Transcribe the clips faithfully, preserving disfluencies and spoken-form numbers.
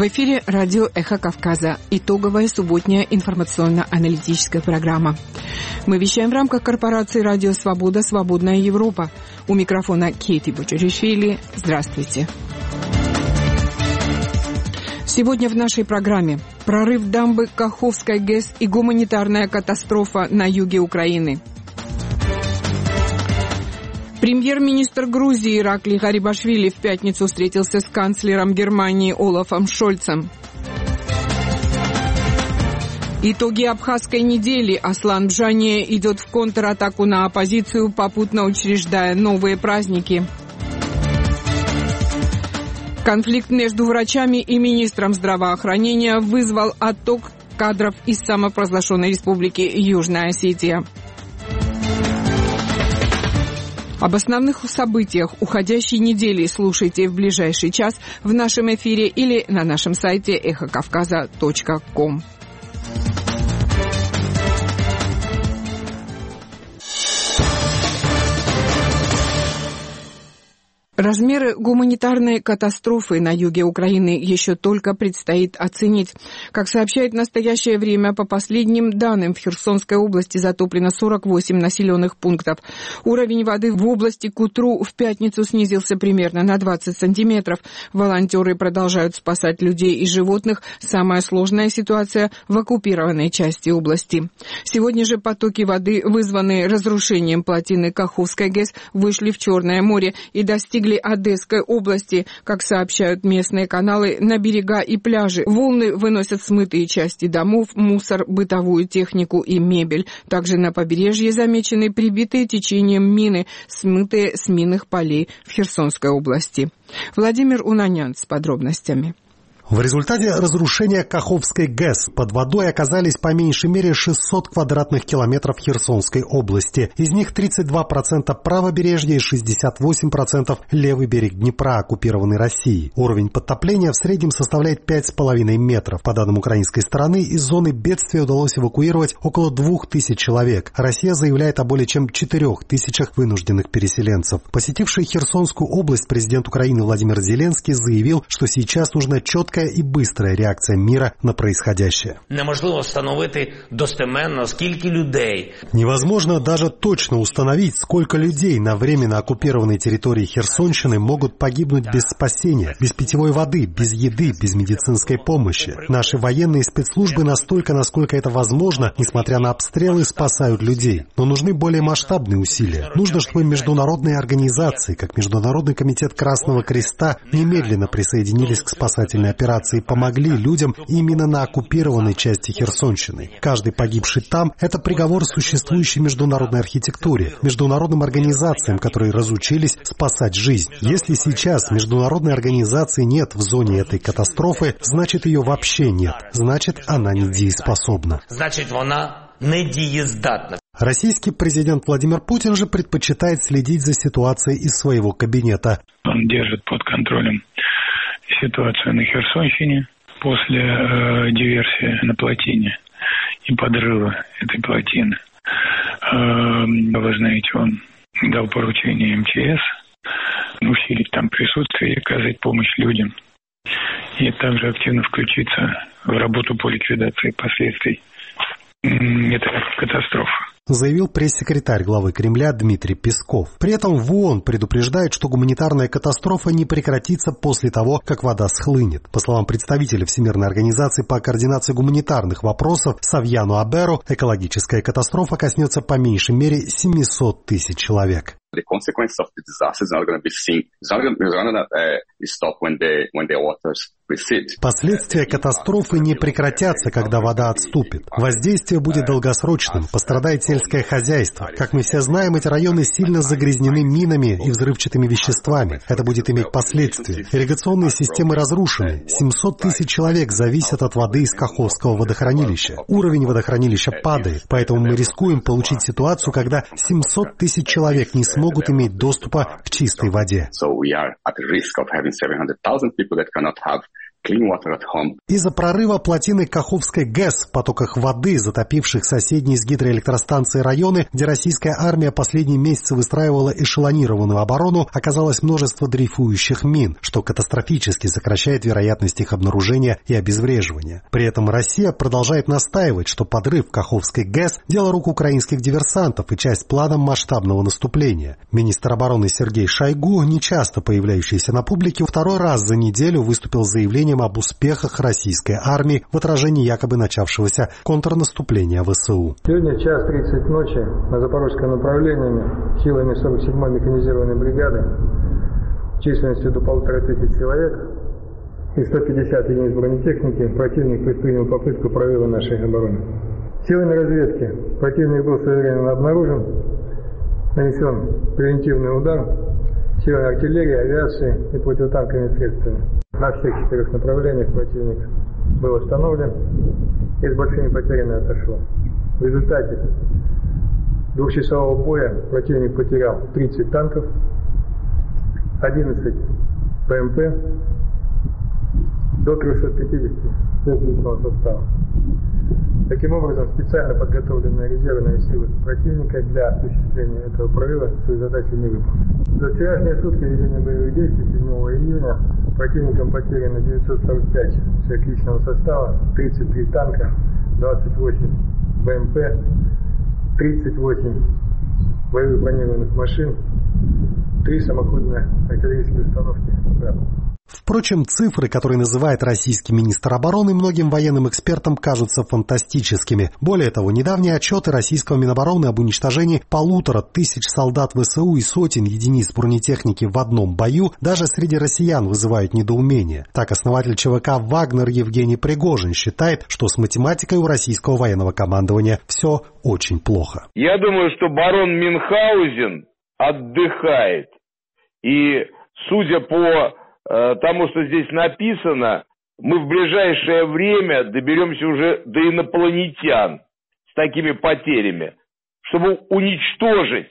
В эфире радио «Эхо Кавказа». Итоговая субботняя информационно-аналитическая программа. Мы вещаем в рамках корпорации «Радио Свобода. Свободная Европа». У микрофона Кейти Бочаришвили. Здравствуйте. Сегодня в нашей программе прорыв дамбы Каховской ГЭС и гуманитарная катастрофа на юге Украины. Премьер-министр Грузии Ираклий Гарибашвили в пятницу встретился с канцлером Германии Олафом Шольцем. Итоги абхазской недели. Аслан Бжания идет в контратаку на оппозицию, попутно учреждая новые праздники. Конфликт между врачами и министром здравоохранения вызвал отток кадров из самопровозглашенной республики Южная Осетия. Об основных событиях уходящей недели слушайте в ближайший час в нашем эфире или на нашем сайте эхо кавказа точка ком. Размеры гуманитарной катастрофы на юге Украины еще только предстоит оценить. Как сообщает в настоящее время, по последним данным, в Херсонской области затоплено сорок восемь населенных пунктов. Уровень воды в области к утру в пятницу снизился примерно на двадцать сантиметров. Волонтеры продолжают спасать людей и животных. Самая сложная ситуация в оккупированной части области. Сегодня же потоки воды, вызванные разрушением плотины Каховской ГЭС, вышли в Черное море и достигли Одесской области. Как сообщают местные каналы, на берега и пляжи волны выносят смытые части домов, мусор, бытовую технику и мебель. Также на побережье замечены прибитые течением мины, смытые с минных полей в Херсонской области. Владимир Унанян с подробностями. В результате разрушения Каховской ГЭС под водой оказались по меньшей мере шестьсот квадратных километров Херсонской области. Из них тридцать два процента правобережья и шестьдесят восемь процентов левый берег Днепра, оккупированный Россией. Уровень подтопления в среднем составляет пять с половиной метров. По данным украинской стороны, из зоны бедствия удалось эвакуировать около двух тысяч человек. Россия заявляет о более чем четырех тысячах вынужденных переселенцев. Посетивший Херсонскую область президент Украины Владимир Зеленский заявил, что сейчас нужна четкая и быстрая реакция мира на происходящее. Неможливо встановити достеменно, скільки людей. Невозможно даже точно установить, сколько людей на временно оккупированной территории Херсонщины могут погибнуть без спасения, без питьевой воды, без еды, без медицинской помощи. Наши военные спецслужбы настолько, насколько это возможно, несмотря на обстрелы, спасают людей. Но нужны более масштабные усилия. Нужно, чтобы международные организации, как Международный комитет Красного Креста, немедленно присоединились к спасательной операции и помогли людям именно на оккупированной части Херсонщины. Каждый погибший там – это приговор существующей международной архитектуре, международным организациям, которые разучились спасать жизнь. Если сейчас международной организации нет в зоне этой катастрофы, значит ее вообще нет, значит она недееспособна. Значит, она недеездатна. Российский президент Владимир Путин же предпочитает следить за ситуацией из своего кабинета. Он держит под контролем ситуацию на Херсонщине после э, диверсии на плотине и подрыва этой плотины. Э, вы знаете, он дал поручение эм че эс усилить там присутствие и оказать помощь людям. И также активно включиться в работу по ликвидации последствий этой катастрофы, заявил пресс-секретарь главы Кремля Дмитрий Песков. При этом в ООН предупреждают, что гуманитарная катастрофа не прекратится после того, как вода схлынет. По словам представителя Всемирной организации по координации гуманитарных вопросов Савьяну Аберу, экологическая катастрофа коснется по меньшей мере семисот тысяч человек. The consequences of the disaster is not going to be seen. It's not going to uh, stop when the when the waters recede. Последствия катастрофы не прекратятся, когда вода отступит. Воздействие будет долгосрочным, пострадает сельское хозяйство. Как мы все знаем, эти районы сильно загрязнены минами и взрывчатыми веществами. Это будет иметь последствия. Ирригационные системы разрушены. семьсот тысяч человек зависят от воды из Каховского водохранилища. Уровень водохранилища падает, поэтому мы рискуем получить ситуацию, когда семьсот тысяч человек не смогут могут иметь доступа к чистой воде. clean water at home. Из-за прорыва плотины Каховской ГЭС в потоках воды, затопивших соседние с гидроэлектростанцией районы, где российская армия последние месяцы выстраивала эшелонированную оборону, оказалось множество дрейфующих мин, что катастрофически сокращает вероятность их обнаружения и обезвреживания. При этом Россия продолжает настаивать, что подрыв Каховской ГЭС – дело рук украинских диверсантов и часть плана масштабного наступления. Министр обороны Сергей Шойгу, нечасто появляющийся на публике, второй раз за неделю выступил с заявлением об успехах российской армии в отражении якобы начавшегося контрнаступления ВСУ. Сегодня час тридцать ночи на запорожском направлении силами сорок седьмой механизированной бригады численностью до полутора тысяч человек и сто пятьдесят единиц бронетехники противник предпринял попытку прорыва нашей обороны. Силами разведки противник был своевременно обнаружен, нанесен превентивный удар силами артиллерии, авиации и противотанковыми средствами. На всех четырех направлениях противник был остановлен и с большими потерями отошел. В результате двухчасового боя противник потерял тридцать танков, одиннадцать БМП, до трёхсот пятидесяти личного состава. Таким образом, специально подготовленные резервные силы противника для осуществления этого прорыва свою задачу не выполнили. За вчерашние сутки ведения боевых действий седьмого июня противником потеряно девятьсот сорок пять человек личного состава, тридцать три танка, двадцать восемь БМП, тридцать восемь боевых бронированных машин, три самоходные артиллерийские установки «Град». Впрочем, цифры, которые называет российский министр обороны, многим военным экспертам кажутся фантастическими. Более того, недавние отчеты российского Минобороны об уничтожении полутора тысяч солдат ВСУ и сотен единиц бронетехники в одном бою даже среди россиян вызывают недоумение. Так, основатель ЧВК «Вагнер» Евгений Пригожин считает, что с математикой у российского военного командования все очень плохо. Я думаю, что барон Мюнхгаузен отдыхает. И, судя по тому, что здесь написано, мы в ближайшее время доберемся уже до инопланетян с такими потерями, чтобы уничтожить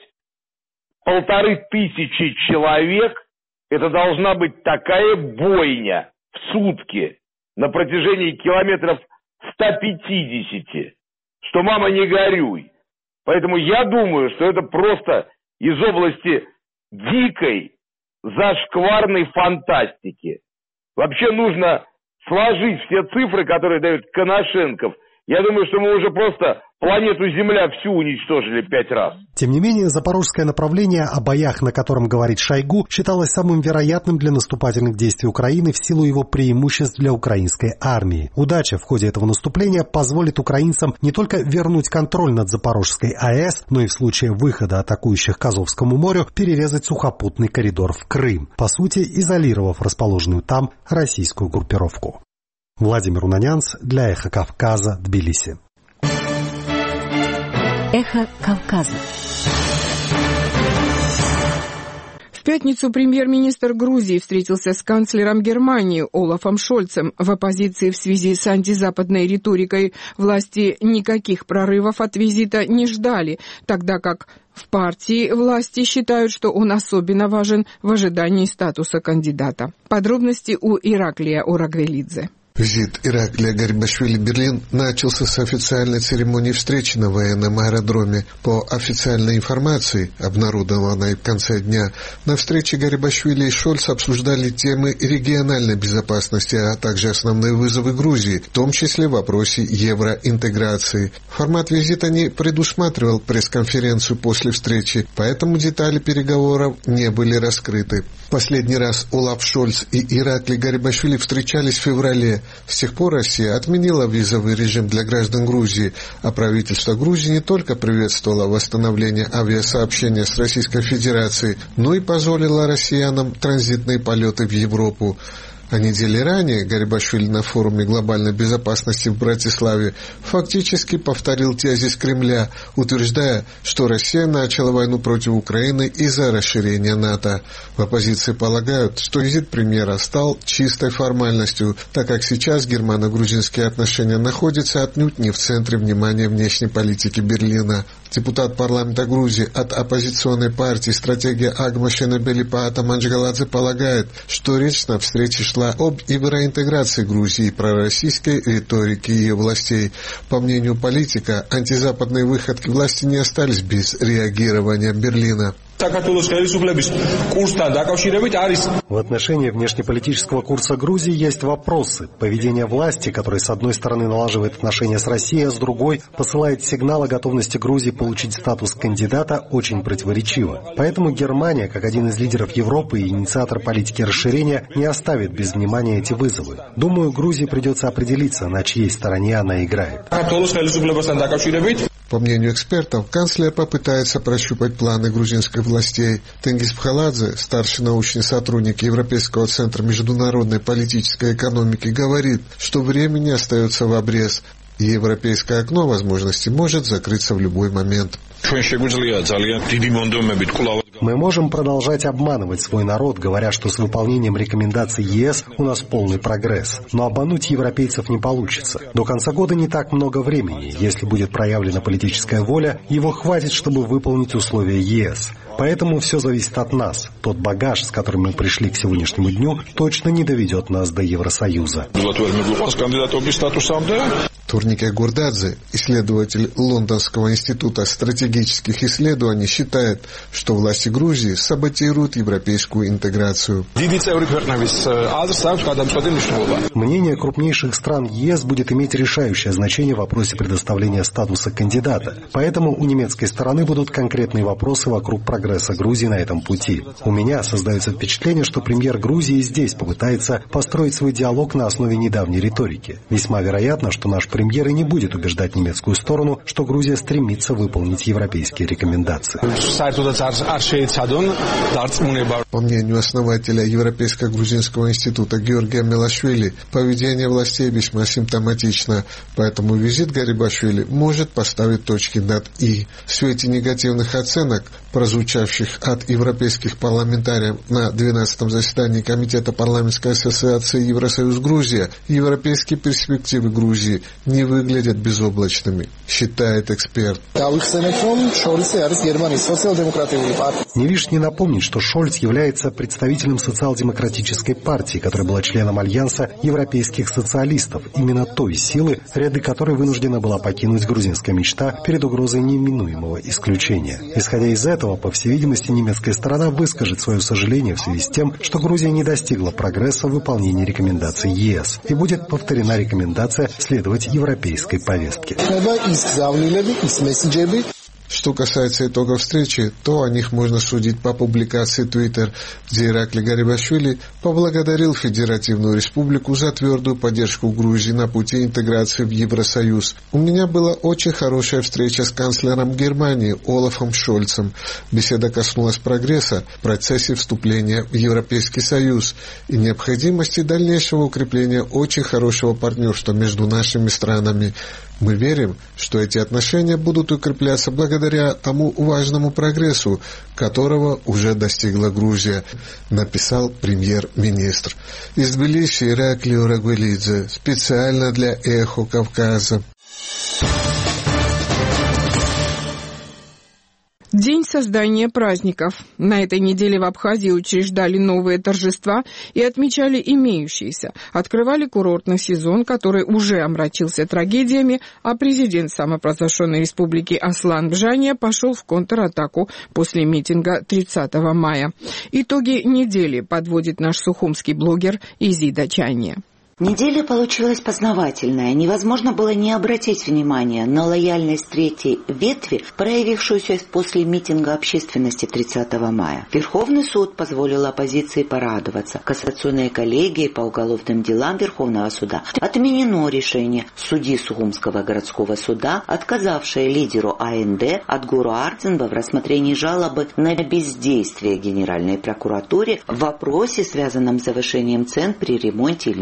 полторы тысячи человек. Это должна быть такая бойня в сутки на протяжении километров ста пятидесяти, что мама не горюй. Поэтому я думаю, что это просто из области дикой, зашкварной фантастики. Вообще нужно сложить все цифры, которые дает Коношенков. Я думаю, что мы уже просто планету Земля всю уничтожили пять раз. Тем не менее, запорожское направление, о боях на котором говорит Шойгу, считалось самым вероятным для наступательных действий Украины в силу его преимуществ для украинской армии. Удача в ходе этого наступления позволит украинцам не только вернуть контроль над Запорожской АЭС, но и в случае выхода атакующих к Азовскому морю перерезать сухопутный коридор в Крым, по сути изолировав расположенную там российскую группировку. Владимир Унанянц для «Эхо Кавказа», Тбилиси. «Эхо Кавказа». В пятницу премьер-министр Грузии встретился с канцлером Германии Олафом Шольцем. В оппозиции в связи с антизападной риторикой власти никаких прорывов от визита не ждали, тогда как в партии власти считают, что он особенно важен в ожидании статуса кандидата. Подробности у Ираклия Орагвелидзе. Визит Ираклия Гарибашвили в Берлин начался с официальной церемонии встречи на военном аэродроме. По официальной информации, обнародованной в конце дня, на встрече Гарибашвили и Шольц обсуждали темы региональной безопасности, а также основные вызовы Грузии, в том числе в вопросе евроинтеграции. Формат визита не предусматривал пресс-конференцию после встречи, поэтому детали переговоров не были раскрыты. Последний раз Олаф Шольц и Ираклий Гарибашвили встречались в феврале. С тех пор Россия отменила визовый режим для граждан Грузии, а правительство Грузии не только приветствовало восстановление авиасообщения с Российской Федерацией, но и позволило россиянам транзитные полеты в Европу. А недели ранее Гарибашвили на форуме глобальной безопасности в Братиславе фактически повторил тезис Кремля, утверждая, что Россия начала войну против Украины из-за расширения НАТО. В оппозиции полагают, что визит премьера стал чистой формальностью, так как сейчас германо-грузинские отношения находятся отнюдь не в центре внимания внешней политики Берлина. Депутат парламента Грузии от оппозиционной партии «Стратегия Агма-Шенебели» Паата Манчгаладзе полагает, что речь на встрече шла об евроинтеграции Грузии и пророссийской риторике ее властей. По мнению политика, антизападные выходки власти не остались без реагирования Берлина. В отношении внешнеполитического курса Грузии есть вопросы. Поведение власти, которая с одной стороны налаживает отношения с Россией, а с другой посылает сигнал о готовности Грузии получить статус кандидата, очень противоречиво. Поэтому Германия, как один из лидеров Европы и инициатор политики расширения, не оставит без внимания эти вызовы. Думаю, Грузии придется определиться, на чьей стороне она играет. По мнению экспертов, канцлер попытается прощупать планы грузинских властей. Тенгиз Пхаладзе, старший научный сотрудник Европейского центра международной политической экономики, говорит, что времени остается в обрез, и европейское окно возможностей может закрыться в любой момент. Мы можем продолжать обманывать свой народ, говоря, что с выполнением рекомендаций ЕС у нас полный прогресс. Но обмануть европейцев не получится. До конца года не так много времени. Если будет проявлена политическая воля, его хватит, чтобы выполнить условия ЕС. Поэтому все зависит от нас. Тот багаж, с которым мы пришли к сегодняшнему дню, точно не доведет нас до Евросоюза. Турнике Гурдадзе, исследователь Лондонского института стратегических исследований, считает, что власти Грузии саботируют европейскую интеграцию. Мнение крупнейших стран ЕС будет иметь решающее значение в вопросе предоставления статуса кандидата. Поэтому у немецкой стороны будут конкретные вопросы вокруг прогресса Грузии на этом пути. У меня создается впечатление, что премьер Грузии здесь попытается построить свой диалог на основе недавней риторики. Весьма вероятно, что наш премьер и не будет убеждать немецкую сторону, что Грузия стремится выполнить европейские рекомендации. По мнению основателя Европейско-грузинского института Георгия Мелашвили, поведение властей весьма симптоматично, поэтому визит Гарибашвили может поставить точки над «и». В свете негативных оценок, прозвучавших от европейских парламентариев на двенадцатом заседании Комитета парламентской ассоциации Евросоюз-Грузия, европейские перспективы Грузии не выглядят безоблачными, считает эксперт. Не лишне напомнить, что Шольц является представителем социал-демократической партии, которая была членом Альянса европейских социалистов, именно той силы, ряды которой вынуждена была покинуть грузинская мечта перед угрозой неминуемого исключения. Исходя из этого, по всей видимости, немецкая сторона выскажет свое сожаление в связи с тем, что Грузия не достигла прогресса в выполнении рекомендаций ЕС, и будет повторена рекомендация следовать европейской повестке. Что касается итогов встречи, то о них можно судить по публикации Twitter, где Иракли Гарибашвили поблагодарил Федеративную Республику за твердую поддержку Грузии на пути интеграции в Евросоюз. У меня была очень хорошая встреча с канцлером Германии Олафом Шольцем. Беседа коснулась прогресса в процессе вступления в Европейский Союз и необходимости дальнейшего укрепления очень хорошего партнерства между нашими странами. Мы верим, что эти отношения будут укрепляться благодаря тому важному прогрессу, которого уже достигла Грузия, написал премьер-министр. Из Тбилиси Иракли Урагвелидзе, специально для «Эхо Кавказа». День создания праздников. На этой неделе в Абхазии учреждали новые торжества и отмечали имеющиеся. Открывали курортный сезон, который уже омрачился трагедиями, а президент самопровозглашенной республики Аслан Бжания пошел в контратаку после митинга тридцатого мая. Итоги недели подводит наш сухумский блогер Изида Чания. Неделя получилась познавательная. Невозможно было не обратить внимания на лояльность третьей ветви, проявившуюся после митинга общественности тридцатого мая. Верховный суд позволил оппозиции порадоваться. Кассационной коллегией по уголовным делам Верховного суда отменено решение судьи Сухумского городского суда, отказавшее лидеру АНД Адгуру Ардзинбе в рассмотрении жалобы на бездействие Генеральной прокуратуры в вопросе, связанном с завышением цен при ремонте линии электричества.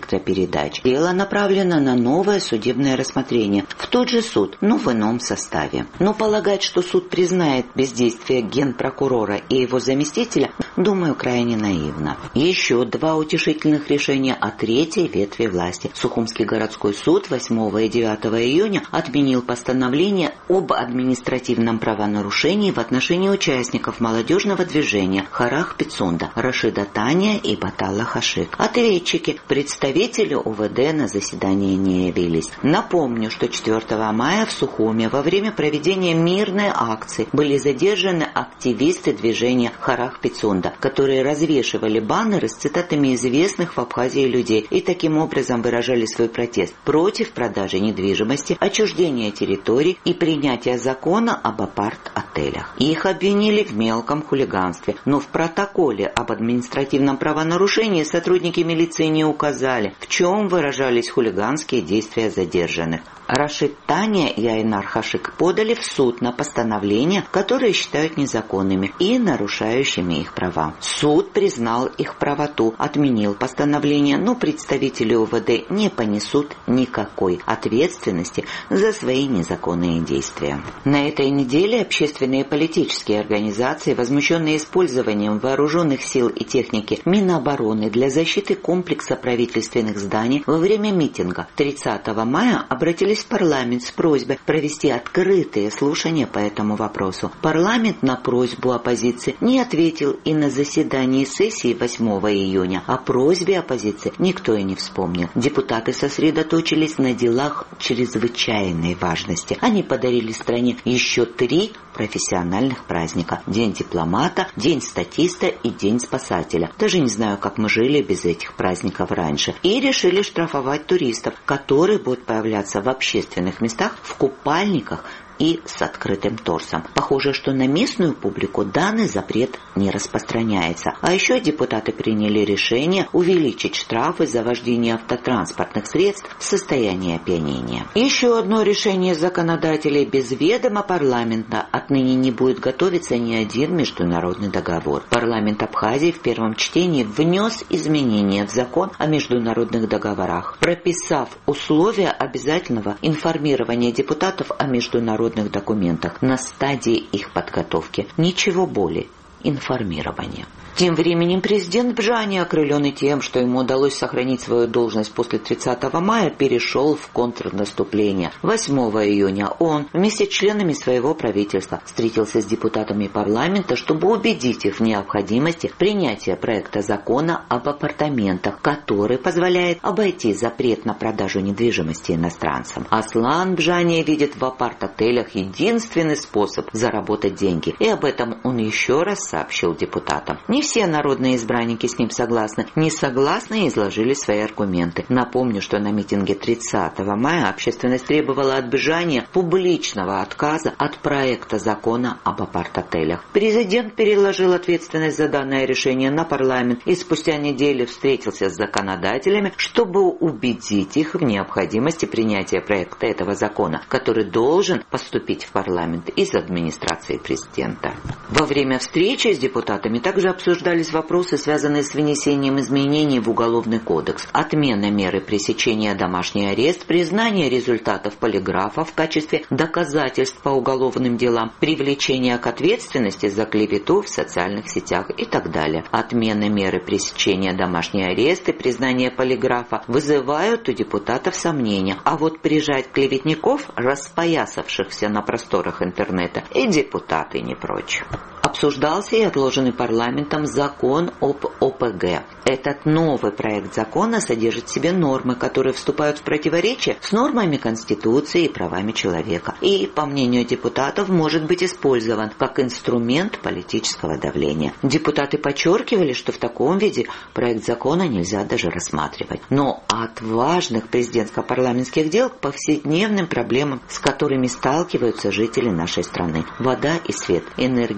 электропередач. Дело направлено на новое судебное рассмотрение в тот же суд, но в ином составе. Но полагать, что суд признает бездействие генпрокурора и его заместителя, думаю, крайне наивно. Еще два утешительных решения о третьей ветви власти. Сухумский городской суд восьмого и девятого июня отменил постановление об административном правонарушении в отношении участников молодежного движения Харах Пицунда, Рашида Таня и Баталла Хашик. Ответчики, представители УВД на заседание не явились. Напомню, что четвёртого мая в Сухуме во время проведения мирной акции были задержаны активисты движения Харах Пицунда, которые развешивали баннеры с цитатами известных в Абхазии людей и таким образом выражали свой протест против продажи недвижимости, отчуждения территорий и принятия закона об апарт-отелях. Их обвинили в мелком хулиганстве, но в протоколе об административном правонарушении сотрудники милиции не указали, в чем выражались хулиганские действия задержанных. Рашид Таня и Айнар Хашик подали в суд на постановления, которые считают незаконными и нарушающими их права. Суд признал их правоту, отменил постановление, но представители УВД не понесут никакой ответственности за свои незаконные действия. На этой неделе общественные и политические организации, возмущенные использованием вооруженных сил и техники Минобороны для защиты комплекса правительственных зданий во время митинга тридцатого мая, обратились в парламент с просьбой провести открытые слушания по этому вопросу. Парламент на просьбу оппозиции не ответил и на заседании сессии восьмого июня. О просьбе оппозиции никто и не вспомнил. Депутаты сосредоточились на делах чрезвычайной важности. Они подарили стране еще три профессиональных праздника. День дипломата, День статиста и День спасателя. Даже не знаю, как мы жили без этих праздников раньше. И решили штрафовать туристов, которые будут появляться в общественных местах в купальниках и с открытым торсом. Похоже, что на местную публику данный запрет не распространяется. А еще депутаты приняли решение увеличить штрафы за вождение автотранспортных средств в состоянии опьянения. Еще одно решение законодателей: без ведома парламента отныне не будет готовиться ни один международный договор. Парламент Абхазии в первом чтении внес изменения в закон о международных договорах, прописав условия обязательного информирования депутатов о международных документах на стадии их подготовки. Ничего более. Информирование. Тем временем президент Бжани, окрыленный тем, что ему удалось сохранить свою должность после тридцатого мая, перешел в контрнаступление. восьмого июня он вместе с членами своего правительства встретился с депутатами парламента, чтобы убедить их в необходимости принятия проекта закона об апартаментах, который позволяет обойти запрет на продажу недвижимости иностранцам. Аслан Бжани видит в апарт-отелях единственный способ заработать деньги, и об этом он еще раз сообщил депутатам. Не все народные избранники с ним согласны. Не согласные изложили свои аргументы. Напомню, что на митинге тридцатого мая общественность требовала от Бжани публичного отказа от проекта закона об апарт-отелях. Президент переложил ответственность за данное решение на парламент и спустя неделю встретился с законодателями, чтобы убедить их в необходимости принятия проекта этого закона, который должен поступить в парламент из администрации президента. Во время встречи с депутатами также обсуждали Обсуждались вопросы, связанные с внесением изменений в Уголовный кодекс, отмена меры пресечения домашний арест, признание результатов полиграфа в качестве доказательств по уголовным делам, привлечение к ответственности за клевету в социальных сетях и так далее. Отмена меры пресечения домашний арест и признание полиграфа вызывают у депутатов сомнения, а вот прижать клеветников, распоясавшихся на просторах интернета, и депутаты не прочь. Обсуждался и отложенный парламентом закон об О П Г. Этот новый проект закона содержит в себе нормы, которые вступают в противоречие с нормами Конституции и правами человека. И, по мнению депутатов, может быть использован как инструмент политического давления. Депутаты подчеркивали, что в таком виде проект закона нельзя даже рассматривать. Но от важных президентско-парламентских дел к повседневным проблемам, с которыми сталкиваются жители нашей страны. Вода и свет, энергетики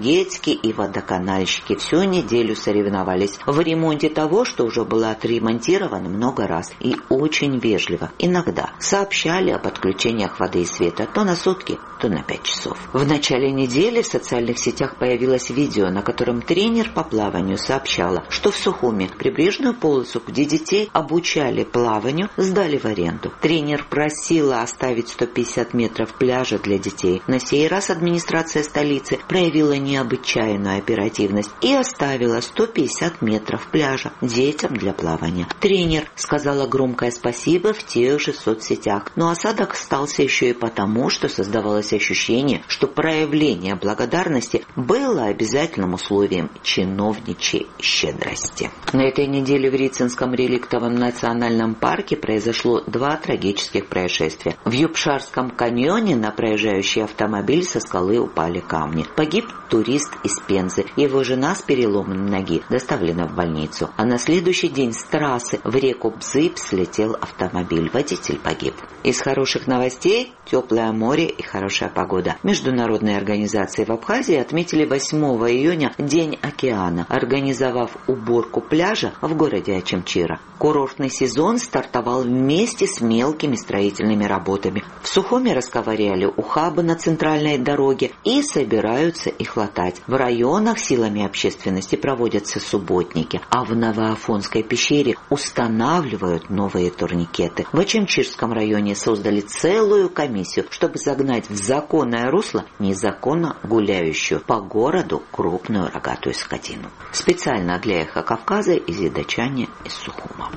сантехники и водоканальщики всю неделю соревновались в ремонте того, что уже было отремонтировано много раз, и очень вежливо иногда сообщали об отключениях воды и света то на сутки, то на пять часов. В начале недели в социальных сетях появилось видео, на котором тренер по плаванию сообщала, что в Сухуми прибрежную полосу, где детей обучали плаванию, сдали в аренду. Тренер просила оставить сто пятьдесят метров пляжа для детей. На сей раз администрация столицы проявила необычайную оперативность и оставила сто пятьдесят метров пляжа детям для плавания. Тренер сказала громкое спасибо в тех же соцсетях, но осадок остался еще и потому, что создавалось ощущение, что проявление благодарности было обязательным условием чиновничьей щедрости. На этой неделе в Рицинском реликтовом национальном парке произошло два трагических происшествия. В Юбшарском каньоне на проезжающий автомобиль со скалы упали камни. Погиб турист из Пензы. Его жена с переломом ноги доставлена в больницу. А на следующий день с трассы в реку Бзып слетел автомобиль. Водитель погиб. Из хороших новостей – теплое море и хорошая погода. Международные организации в Абхазии отметили восьмого июня День океана, организовав уборку пляжа в городе Ачимчира. Курортный сезон стартовал вместе с мелкими строительными работами. В Сухуми расковыряли ухабы на центральной дороге и собираются их латать. В районах силами общественности проводятся субботники, а в Новоафонской пещере устанавливают новые турникеты. В Ачимчирском районе создали целую комиссию, чтобы загнать в законное русло незаконно гуляющую по городу крупную рогатую скотину. Специально для Эхо Кавказа из Едочани из Сухума.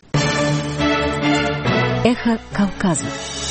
Эхо Кавказа.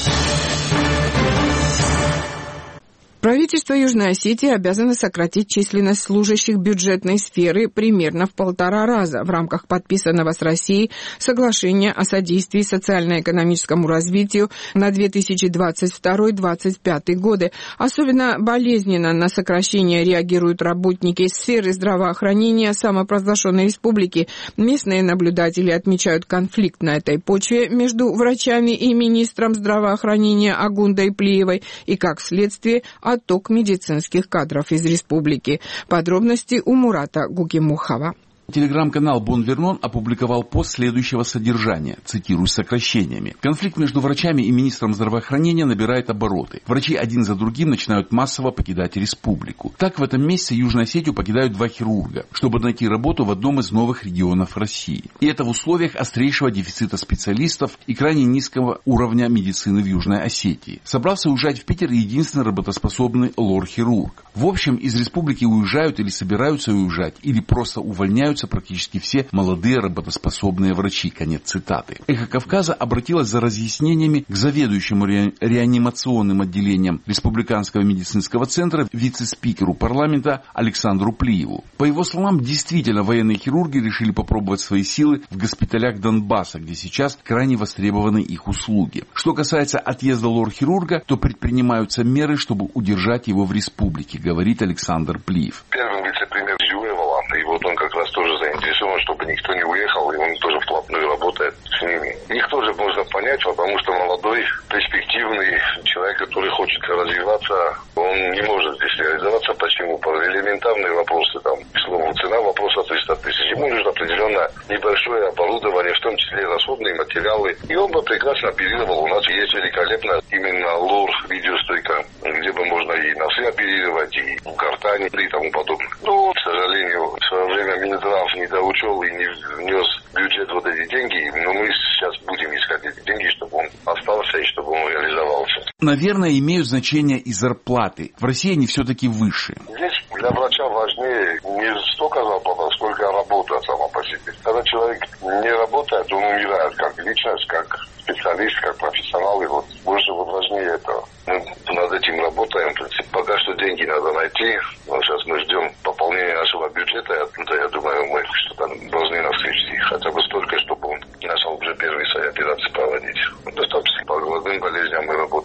Правительство Южной Осетии обязано сократить численность служащих бюджетной сферы примерно в полтора раза в рамках подписанного с Россией соглашения о содействии социально-экономическому развитию на две тысячи двадцать второй — две тысячи двадцать пятый годы. Особенно болезненно на сокращение реагируют работники сферы здравоохранения самопровозглашенной республики. Местные наблюдатели отмечают конфликт на этой почве между врачами и министром здравоохранения Агундой Плиевой и, как следствие, отток медицинских кадров из республики. Подробности у Мурата Гукимухова. Телеграм-канал Бон-Вернон опубликовал пост следующего содержания, цитирую сокращениями. Конфликт между врачами и министром здравоохранения набирает обороты. Врачи один за другим начинают массово покидать республику. Так, в этом месяце Южную Осетию покидают два хирурга, чтобы найти работу в одном из новых регионов России. И это в условиях острейшего дефицита специалистов и крайне низкого уровня медицины в Южной Осетии. Собрался уезжать в Питер единственный работоспособный лор-хирург. В общем, из республики уезжают или собираются уезжать, или просто увольняют практически все молодые работоспособные врачи. Конец цитаты. Эхо Кавказа обратилась за разъяснениями к заведующему ре... реанимационным отделением Республиканского медицинского центра вице-спикеру парламента Александру Плиеву. По его словам, действительно военные хирурги решили попробовать свои силы в госпиталях Донбасса, где сейчас крайне востребованы их услуги. Что касается отъезда лор-хирурга, то предпринимаются меры, чтобы удержать его в республике, говорит Александр Плиев. Первый вице-премьер Зюевала, и вот он как раз тоже заинтересован, чтобы никто не уехал, и он тоже вплотную работает с ними. Их тоже можно понять, потому что молодой, перспективный человек, который хочет развиваться, он не может здесь реализоваться. Почему? По элементарные вопросы, там, словом, цена вопроса триста тысяч. Ему нужно определенно небольшое оборудование, в том числе расходные материалы. И он бы прекрасно оперировал. У нас есть великолепно именно лор, видеостойка, где бы можно и носы оперировать, и в гортани, и тому подобное. Но, к сожалению, в свое время Минздрав не доучел и не внес в бюджет вот эти деньги, но мы сейчас будем искать эти деньги, чтобы он остался и чтобы он реализовался. Наверное, имеют значение и зарплаты. В России они все-таки выше. Здесь для врача важнее не столько зарплата, сколько работа сама по себе. Когда человек не работает, он умирает как личность, как специалист, как профессионал. И вот больше вот важнее этого. Мы над этим работаем. В принципе, пока что деньги надо найти. Но сейчас мы ждем пополнения нашего бюджета. Да, я думаю, мы что-то должны навстречу хотя бы столько, чтобы он начал уже первые свои операции проводить. Достаточно по головным болезням мы работаем сейчас.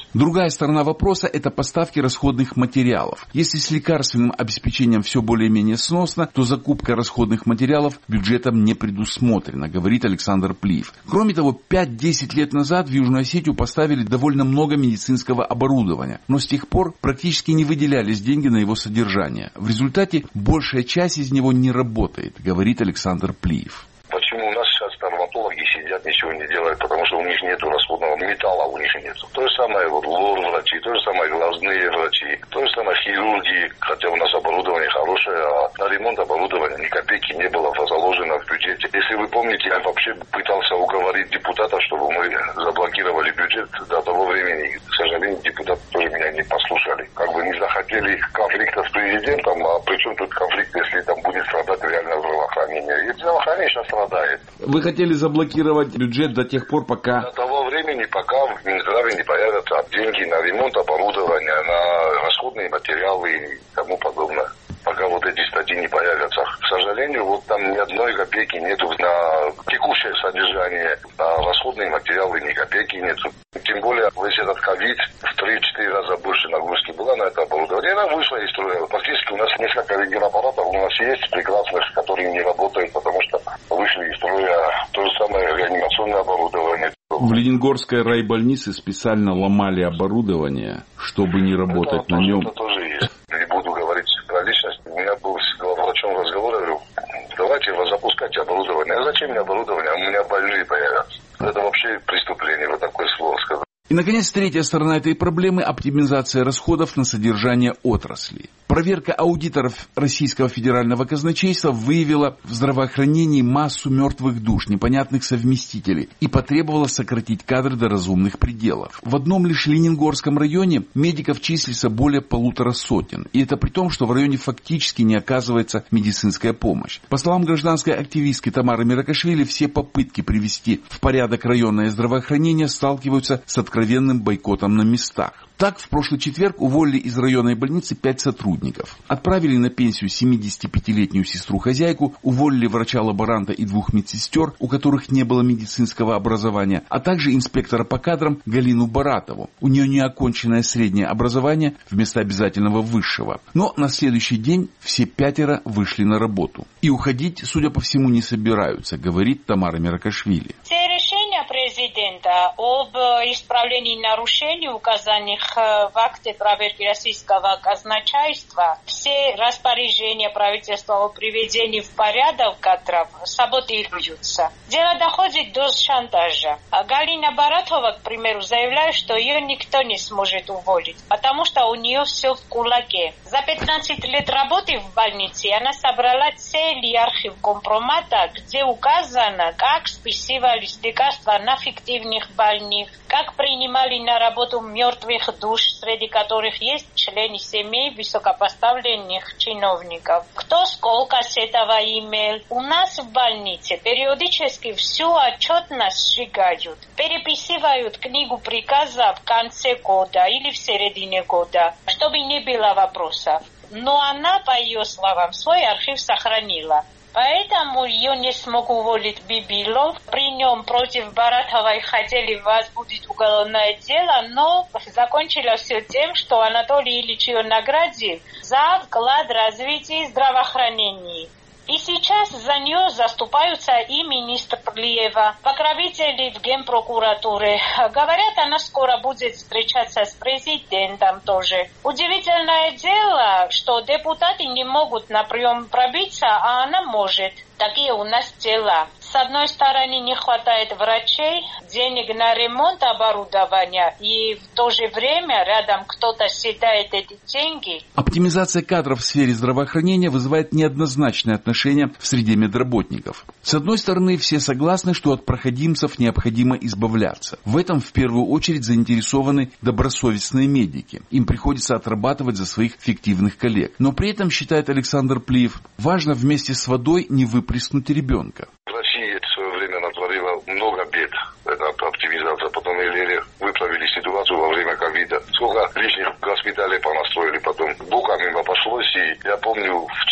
Другая сторона вопроса – это поставки расходных материалов. Если с лекарственным обеспечением все более-менее сносно, то закупка расходных материалов бюджетом не предусмотрена, говорит Александр Плиев. Кроме того, пять-десять лет назад в Южную Осетию поставили довольно много медицинского оборудования, но с тех пор практически не выделялись деньги на его содержание. В результате большая часть из него не работает, говорит Александр Плиев. Почему у нас сейчас травматологи сидят, ничего не делают, потому что у них нет расходного металла, у них нет. То же самое вот лор-врачи, то же самое глазные врачи, то же самое хирурги, хотя у нас оборудование хорошее, а на ремонт оборудования ни копейки не было заложено в бюджете. Если вы помните, я вообще пытался уговорить депутатов, чтобы мы заблокировали бюджет до того времени. К сожалению, депутаты тоже меня не послушали. Как бы не захотели конфликта с президентом, а при чем тут конфликт, если там будет страдать реально здравоохранение? И здравоохранение сейчас страдает. Вы хотели заблокировать бюджет до тех пор, пока... До того времени, пока в Минздраве не появятся деньги на ремонт оборудования, на расходные материалы и тому подобное. Пока вот эти статьи не появятся. К сожалению, вот там ни одной копейки нету на текущее содержание, на расходные материалы ни копейки нету. Тем более, весь этот ковид в три-четыре раза больше нагрузки была на это оборудование. Она вышла из строя. Практически у нас несколько рентгенаппаратов у нас есть прекрасных, которые не работают, потому что вышли из строя. То же самое реанимационное оборудование. В Ленингорской райбольнице специально ломали оборудование, чтобы не работать это, на нем. Это тоже есть. Не буду говорить про личность. У меня был с главврачом разговор, я говорю, давайте запускайте оборудование. А зачем мне оборудование? У меня больные появятся. Это вообще преступление, вот такое слово сказать. И, наконец, третья сторона этой проблемы – оптимизация расходов на содержание отрасли. Проверка аудиторов Российского федерального казначейства выявила в здравоохранении массу мертвых душ, непонятных совместителей, и потребовала сократить кадры до разумных пределов. В одном лишь Ленингорском районе медиков числится более полутора сотен, и это при том, что в районе фактически не оказывается медицинская помощь. По словам гражданской активистки Тамары Миракашвили, все попытки привести в порядок районное здравоохранение сталкиваются с откровенным бойкотом на местах. Так, в прошлый четверг уволили из районной больницы пять сотрудников. Отправили на пенсию семидесятипятилетнюю сестру-хозяйку, уволили врача-лаборанта и двух медсестер, у которых не было медицинского образования, а также инспектора по кадрам Галину Баратову. У нее неоконченное среднее образование вместо обязательного высшего. Но на следующий день все пятеро вышли на работу. И уходить, судя по всему, не собираются, говорит Тамара Миракашвили. Все решения президента об исправлении нарушений, указанных в акте проверки российского казначейства, все распоряжения правительства о приведении в порядок кадров саботируются. Дело доходит до шантажа. Галина Баратова, к примеру, заявляет, что ее никто не сможет уволить, потому что у нее все в кулаке. За пятнадцать лет работы в больнице она собрала целый архив компромата, где указано, как списывались лекарства на фиктивных больных, как принимали на работу мертвых душ, среди которых есть члены семей высокопоставленных чиновников. Кто сколько с этого имел? У нас в больнице периодически всю отчетность сжигают. Переписывают книгу приказов в конце года или в середине года, чтобы не было вопросов. Но она, по ее словам, свой архив сохранила. Поэтому ее не смог уволить Бибилов. При нем против Баратовой хотели возбудить уголовное дело, но закончилось все тем, что Анатолий Ильич ее наградил за вклад в развитие здравоохранения. И сейчас за нее заступаются и министр Плиева, покровители в Генпрокуратуре. Говорят, она скоро будет встречаться с президентом тоже. Удивительное дело, что депутаты не могут на прием пробиться, а она может. Такие у нас дела. С одной стороны, не хватает врачей, денег на ремонт оборудования, и в то же время рядом кто-то съедает эти деньги. Оптимизация кадров в сфере здравоохранения вызывает неоднозначное отношение в среде медработников. С одной стороны, все согласны, что от проходимцев необходимо избавляться. В этом в первую очередь заинтересованы добросовестные медики. Им приходится отрабатывать за своих фиктивных коллег. Но при этом, считает Александр Плиев, важно вместе с водой не выплеснуть ребенка. Россия в свое время натворила много бед. Это оптимизация. Потом еле выправили ситуацию во время ковида. Сколько лишних госпиталей понастроили потом. Боком им обошлось. И я помню, в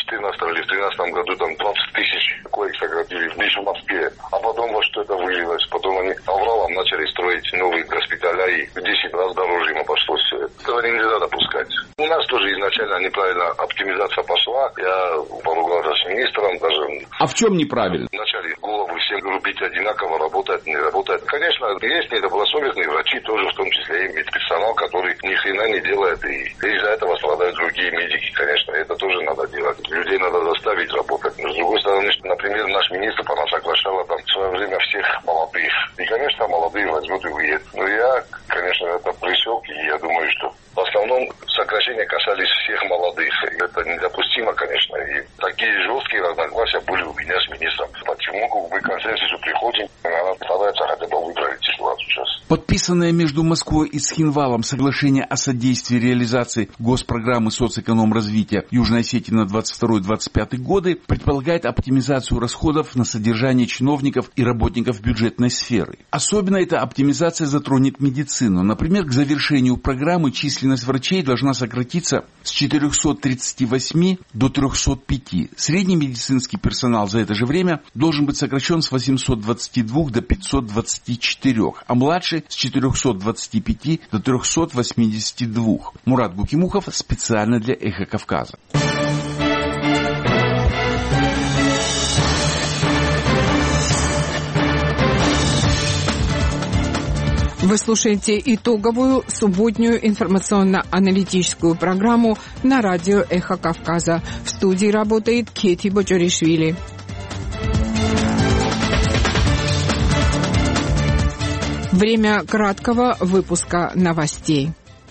четырнадцатом или в тринадцатом году там двадцать тысяч коек сократили лишь в Москве. А потом во что это вылилось? Потом они авралом начали строить новые госпиталя, и в десять раз дороже им обошлось все это. Этого нельзя допускать. У нас тоже изначально неправильно оптимизация пошла. Я поругался с министром даже. А в чем неправильно? Начали голову всем рубить одинаково, работает, не работает. Конечно, есть недобросовестные врачи, тоже в том числе и медперсонал, который ни хрена не делает, и из-за этого страдают другие медики. Конечно, это тоже надо делать. Людей надо заставить работать. Но с другой стороны, например, наш министр она соглашала там в свое время всех молодых. И, конечно, молодые возьмут и уедут. Но я, конечно, это пресек, и я думаю, что в основном сокращения касались всех молодых. И это недопустимо, конечно. И такие жесткие разногласия были у меня с министром. Почему мы к консенсусу приходим, надо стараться хотя бы выправить ситуацию сейчас. Подписанное между Москвой и Цхинвалом соглашение о содействии реализации госпрограммы соцэкономразвития Южной Осетии на двадцать второй — двадцать пятый годы предполагает оптимизацию расходов на содержание чиновников и работников бюджетной сферы. Особенно эта оптимизация затронет медицину. Например, к завершению программы численность врачей должна сократиться с четырехсот тридцати восьми до трехсот пяти. Средний медицинский персонал за это же время должен быть сокращен с восьмисот двадцати двух до пятисот двадцати четырёх, а младший с четырехсот двадцати пяти до трехсот восьмидесяти двух. Мурат Гукимухов специально для «Эхо Кавказа». Вы слушаете итоговую субботнюю информационно-аналитическую программу на радио «Эхо Кавказа». В студии работает Кети Боджоришвили. Время краткого выпуска новостей.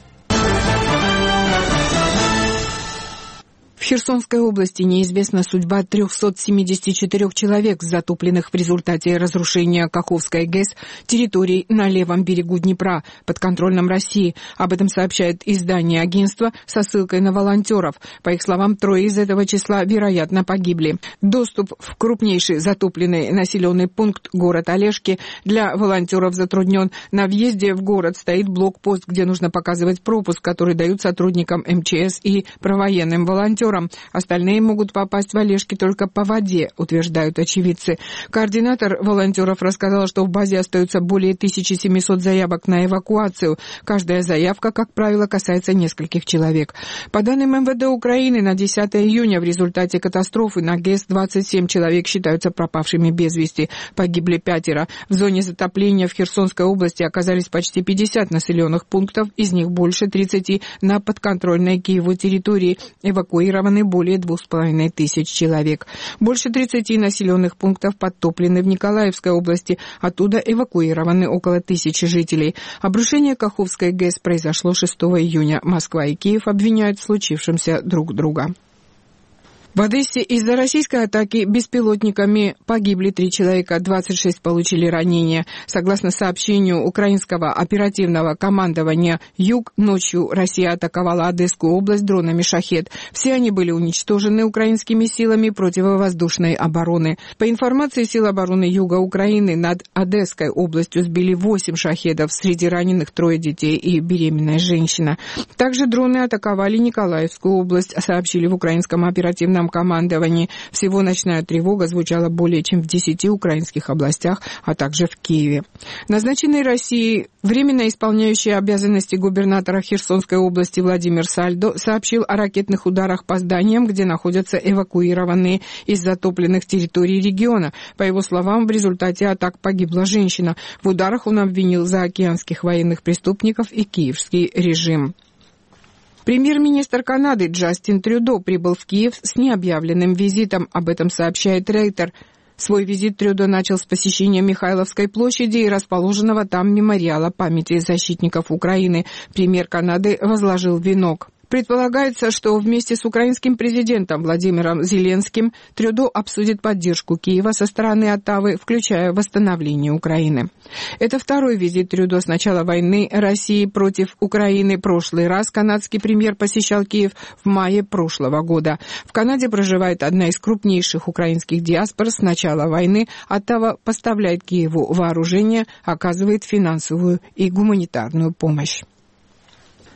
В Херсонской области неизвестна судьба трехсот семидесяти четырёх человек, затопленных в результате разрушения Каховской ГЭС территорий на левом берегу Днепра, подконтрольном России. Об этом сообщает издание агентства со ссылкой на волонтеров. По их словам, трое из этого числа, вероятно, погибли. Доступ в крупнейший затопленный населенный пункт, город Олешки, для волонтеров затруднен. На въезде в город стоит блокпост, где нужно показывать пропуск, который дают сотрудникам эм че эс и провоенным волонтерам. Остальные могут попасть в Олешки только по воде, утверждают очевидцы. Координатор волонтеров рассказал, что в базе остаются более тысячи семисот заявок на эвакуацию. Каждая заявка, как правило, касается нескольких человек. По данным эм вэ дэ Украины, на десятое июня в результате катастрофы на ГЭС двадцать семь человек считаются пропавшими без вести. Погибли пятеро. В зоне затопления в Херсонской области оказались почти пятьдесят населенных пунктов, из них больше тридцати на подконтрольной Киеву территории. Эвакуированы более двух с половиной тысяч человек. Больше тридцати населенных пунктов подтоплены в Николаевской области. Оттуда эвакуированы около тысячи жителей. Обрушение Каховской ГЭС произошло шестого июня. Москва и Киев обвиняют в случившемся друг друга. В Одессе из-за российской атаки беспилотниками погибли три человека, двадцать шесть получили ранения. Согласно сообщению украинского оперативного командования «Юг», ночью Россия атаковала Одесскую область дронами «Шахед». Все они были уничтожены украинскими силами противовоздушной обороны. По информации сил обороны Юга Украины, над Одесской областью сбили восемь «Шахедов», среди раненых трое детей и беременная женщина. Также дроны атаковали Николаевскую область, сообщили в украинском оперативном командовании. Всего ночная тревога звучала более чем в десяти украинских областях, а также в Киеве. Назначенный Россией временно исполняющий обязанности губернатора Херсонской области Владимир Сальдо сообщил о ракетных ударах по зданиям, где находятся эвакуированные из затопленных территорий региона. По его словам, в результате атак погибла женщина. В ударах он обвинил заокеанских военных преступников и киевский режим. Премьер-министр Канады Джастин Трюдо прибыл в Киев с необъявленным визитом. Об этом сообщает Рейтер. Свой визит Трюдо начал с посещения Михайловской площади и расположенного там мемориала памяти защитников Украины. Премьер Канады возложил венок. Предполагается, что вместе с украинским президентом Владимиром Зеленским Трюдо обсудит поддержку Киева со стороны Оттавы, включая восстановление Украины. Это второй визит Трюдо с начала войны России против Украины. Прошлый раз канадский премьер посещал Киев в мае прошлого года. В Канаде проживает одна из крупнейших украинских диаспор. С начала войны Оттава поставляет Киеву вооружение, оказывает финансовую и гуманитарную помощь.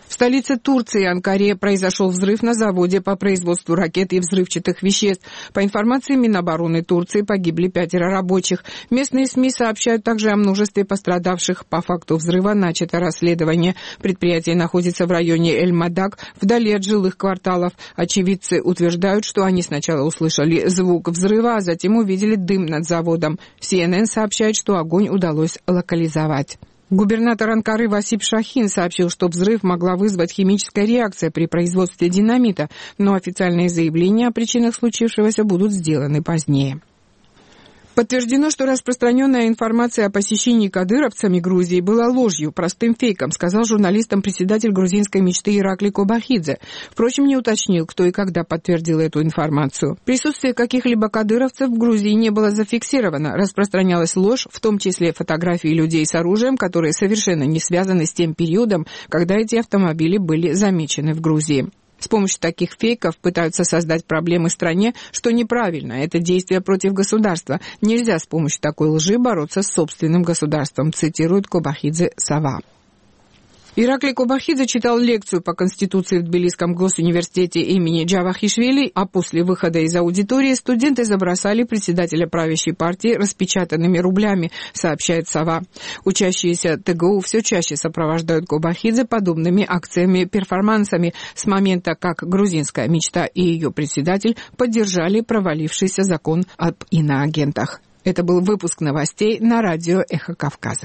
В столице Турции, Анкаре, произошел взрыв на заводе по производству ракет и взрывчатых веществ. По информации Минобороны Турции, погибли пятеро рабочих. Местные СМИ сообщают также о множестве пострадавших. По факту взрыва начато расследование. Предприятие находится в районе Эль-Мадак, вдали от жилых кварталов. Очевидцы утверждают, что они сначала услышали звук взрыва, а затем увидели дым над заводом. Си Эн Эн сообщает, что огонь удалось локализовать. Губернатор Анкары Васип Шахин сообщил, что взрыв могла вызвать химическая реакция при производстве динамита, но официальные заявления о причинах случившегося будут сделаны позднее. Подтверждено, что распространенная информация о посещении кадыровцами Грузии была ложью, простым фейком, сказал журналистам председатель грузинской мечты Иракли Кобахидзе. Впрочем, не уточнил, кто и когда подтвердил эту информацию. Присутствие каких-либо кадыровцев в Грузии не было зафиксировано. Распространялась ложь, в том числе фотографии людей с оружием, которые совершенно не связаны с тем периодом, когда эти автомобили были замечены в Грузии. С помощью таких фейков пытаются создать проблемы стране, что неправильно. Это действие против государства. Нельзя с помощью такой лжи бороться с собственным государством, цитирует Кобахидзе Сава. Иракли Кобахидзе читал лекцию по Конституции в Тбилисском госуниверситете имени Джавахишвили, а после выхода из аудитории студенты забросали председателя правящей партии распечатанными рублями, сообщает Сова. Учащиеся Тэ Гэ У все чаще сопровождают Кобахидзе подобными акциями-перформансами с момента, как грузинская мечта и ее председатель поддержали провалившийся закон об иноагентах. Это был выпуск новостей на радио «Эхо Кавказа».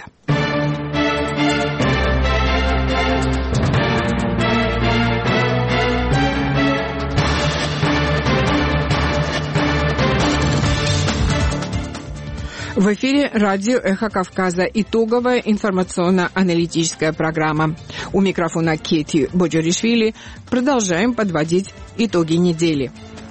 В эфире радио «Эхо Кавказа». Итоговая информационно-аналитическая программа. У микрофона Кети Боджоришвили. Продолжаем подводить итоги недели.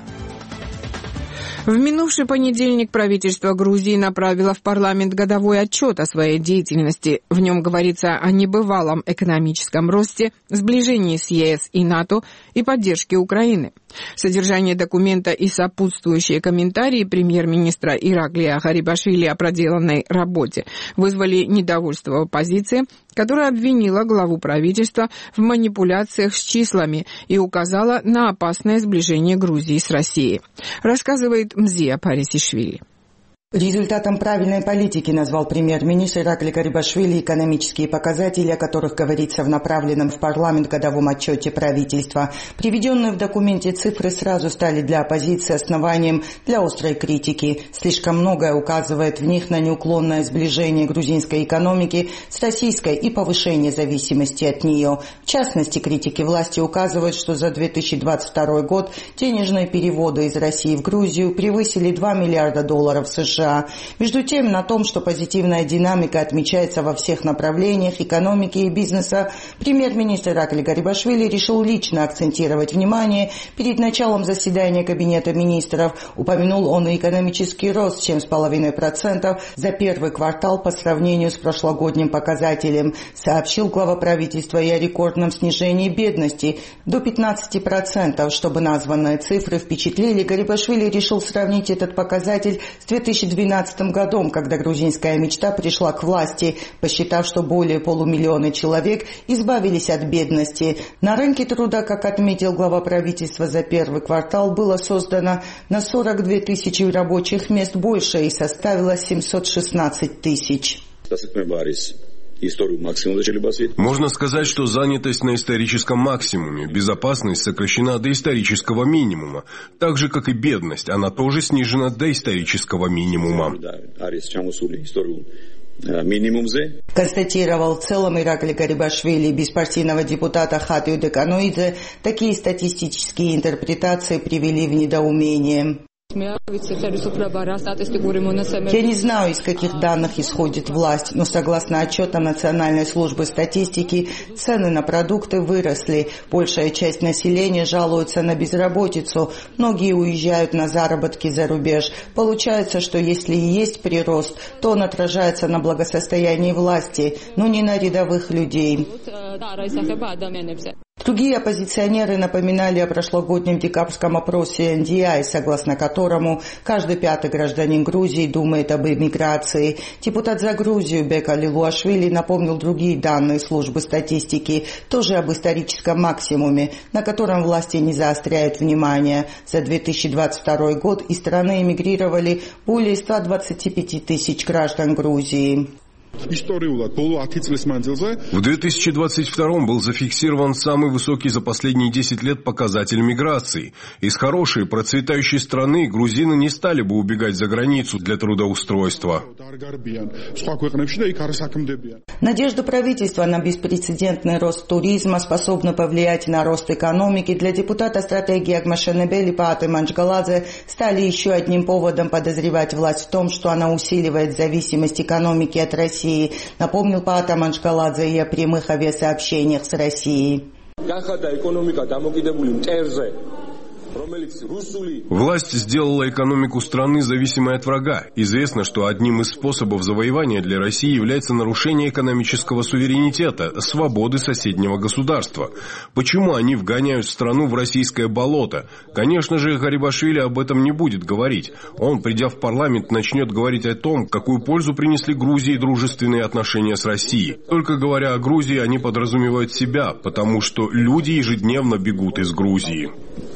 В минувший понедельник правительство Грузии направило в парламент годовой отчет о своей деятельности. В нем говорится о небывалом экономическом росте, сближении с Е Эс и НАТО и поддержке Украины. Содержание документа и сопутствующие комментарии премьер-министра Ираклия Гарибашвили о проделанной работе вызвали недовольство оппозиции, которая обвинила главу правительства в манипуляциях с числами и указала на опасное сближение Грузии с Россией. Рассказывает Мзия Парисишвили. Результатом правильной политики назвал премьер-министр Иракли Гарибашвили экономические показатели, о которых говорится в направленном в парламент годовом отчете правительства. Приведенные в документе цифры сразу стали для оппозиции основанием для острой критики. Слишком многое указывает в них на неуклонное сближение грузинской экономики с российской и повышение зависимости от нее. В частности, критики власти указывают, что за две тысячи двадцать второй год денежные переводы из России в Грузию превысили два миллиарда долларов США. Между тем, на том, что позитивная динамика отмечается во всех направлениях экономики и бизнеса, премьер-министр Иракли Гарибашвили решил лично акцентировать внимание перед началом заседания Кабинета министров. Упомянул он и экономический рост семь целых пять десятых процента за первый квартал по сравнению с прошлогодним показателем. Сообщил глава правительства и о рекордном снижении бедности до пятнадцати процентов. Чтобы названные цифры впечатлили, Гарибашвили решил сравнить этот показатель с две тысячи двенадцатым годом, когда грузинская мечта пришла к власти, посчитав, что более полумиллиона человек избавились от бедности. На рынке труда, как отметил глава правительства, за первый квартал было создано на сорок две тысячи рабочих мест больше и составило семьсот шестнадцать тысяч. Можно сказать, что занятость на историческом максимуме, безопасность сокращена до исторического минимума, так же, как и бедность, она тоже снижена до исторического минимума. Констатировал в целом Иракли Гарибашвили. Без партийного депутата Хатию Декануидзе такие статистические интерпретации привели в недоумение. Я не знаю, из каких данных исходит власть, но согласно отчетам Национальной службы статистики, цены на продукты выросли. Большая часть населения жалуется на безработицу. Многие уезжают на заработки за рубеж. Получается, что если и есть прирост, то он отражается на благосостоянии власти, но не на рядовых людей. Другие оппозиционеры напоминали о прошлогоднем декабрьском опросе эн ди ай, согласно которому каждый пятый гражданин Грузии думает об эмиграции. Депутат за Грузию Бека Лилуашвили напомнил другие данные службы статистики, тоже об историческом максимуме, на котором власти не заостряют внимание. За две тысячи двадцать второй год из страны эмигрировали более ста двадцати пяти тысяч граждан Грузии. В две тысячи двадцать втором был зафиксирован самый высокий за последние десять лет показатель миграции. Из хорошей, процветающей страны грузины не стали бы убегать за границу для трудоустройства. Надежда правительства на беспрецедентный рост туризма способна повлиять на рост экономики. Для депутата стратегии Агмашенебели Пааты Манчгаладзе стали еще одним поводом подозревать власть в том, что она усиливает зависимость экономики от России. Напомнил Паата Манчгаладзе и о прямых авиасообщениях с Россией. Власть сделала экономику страны зависимой от врага. Известно, что одним из способов завоевания для России является нарушение экономического суверенитета, свободы соседнего государства. Почему они вгоняют страну в российское болото? Конечно же, Гарибашвили об этом не будет говорить. Он, придя в парламент, начнет говорить о том, какую пользу принесли Грузии дружественные отношения с Россией. Только говоря о Грузии, они подразумевают себя, потому что люди ежедневно бегут из Грузии.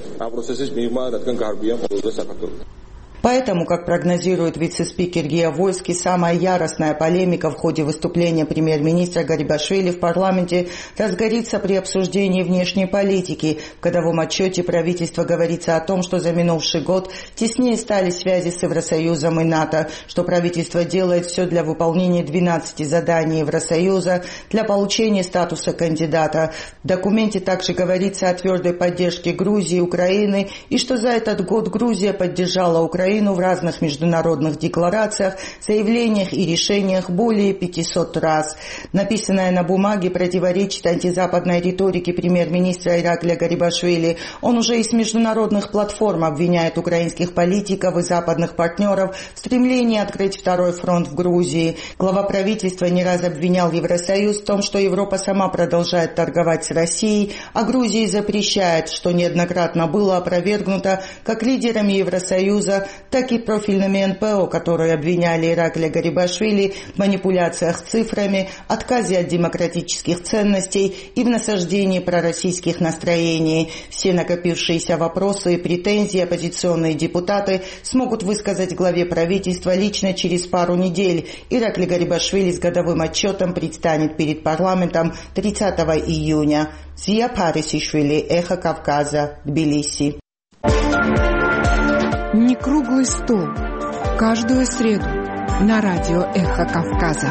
Поэтому, как прогнозирует вице-спикер Гея Войски, самая яростная полемика в ходе выступления премьер-министра Гарибашвили в парламенте разгорится при обсуждении внешней политики. В годовом отчете правительства говорится о том, что за минувший год теснее стали связи с Евросоюзом и НАТО, что правительство делает все для выполнения двенадцати заданий Евросоюза для получения статуса кандидата. В документе также говорится о твердой поддержке Грузии и Украины, и что за этот год Грузия поддержала Украину в разных международных декларациях, заявлениях и решениях более пятисот раз. Написанное на бумаге противоречит антизападной риторике премьер-министра Ираклия Гарибашвили. Он уже и с международных платформ обвиняет украинских политиков и западных партнеров в стремлении открыть второй фронт в Грузии. Глава правительства не раз обвинял Евросоюз в том, что Европа сама продолжает торговать с Россией, а Грузии запрещает, что неоднократно было опровергнуто как лидерами Евросоюза, так и профильными эн пэ о, которые обвиняли Ираклия Гарибашвили в манипуляциях с цифрами, отказе от демократических ценностей и в насаждении пророссийских настроений. Все накопившиеся вопросы и претензии оппозиционные депутаты смогут высказать главе правительства лично через пару недель. Ираклий Гарибашвили с годовым отчетом предстанет перед парламентом тридцатого июня. Зия Парисишвили, Эхо Кавказа, Тбилиси. Не круглый стол. Каждую среду на радио «Эхо Кавказа».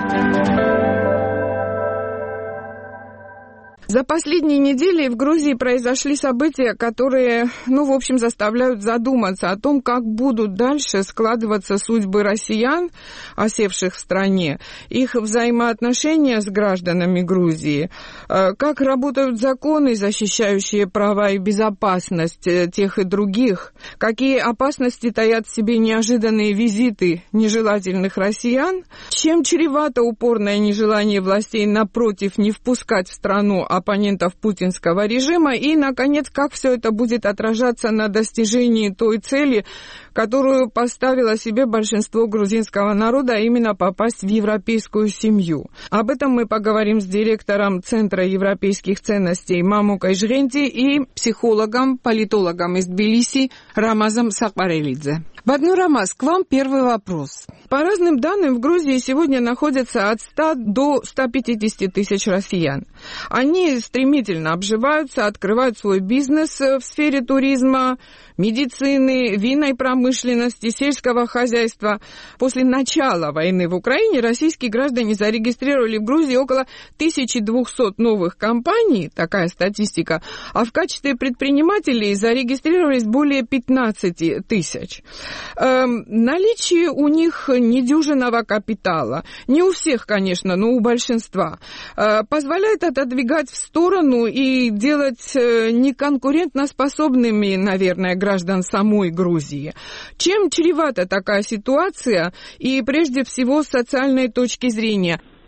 За последние недели в Грузии произошли события, которые, ну, в общем, заставляют задуматься о том, как будут дальше складываться судьбы россиян, осевших в стране, их взаимоотношения с гражданами Грузии, как работают законы, защищающие права и безопасность тех и других, какие опасности таят в себе неожиданные визиты нежелательных россиян, чем чревато упорное нежелание властей, напротив, не впускать в страну оппонентов путинского режима, и, наконец, как все это будет отражаться на достижении той цели, которую поставило себе большинство грузинского народа, а именно попасть в европейскую семью. Об этом мы поговорим с директором Центра европейских ценностей Мамукой Жренти и психологом, политологом из Тбилиси Рамазом Сакпарелидзе. Бадну Рамаз, к вам первый вопрос. По разным данным, в Грузии сегодня находится от ста до ста пятидесяти тысяч россиян. Они стремительно обживаются, открывают свой бизнес в сфере туризма, медицины, винной промышленности, сельского хозяйства. После начала войны в Украине российские граждане зарегистрировали в Грузии около тысячи двухсот новых компаний, такая статистика, а в качестве предпринимателей зарегистрировались более пятнадцати тысяч. Эм, наличие у них недюжинного капитала, не у всех, конечно, но у большинства, э, позволяет отодвигать в сторону и делать э, неконкурентоспособными, наверное, граждан самой Грузии. Чем чревата такая ситуация и, прежде всего, с социальной точки зрения?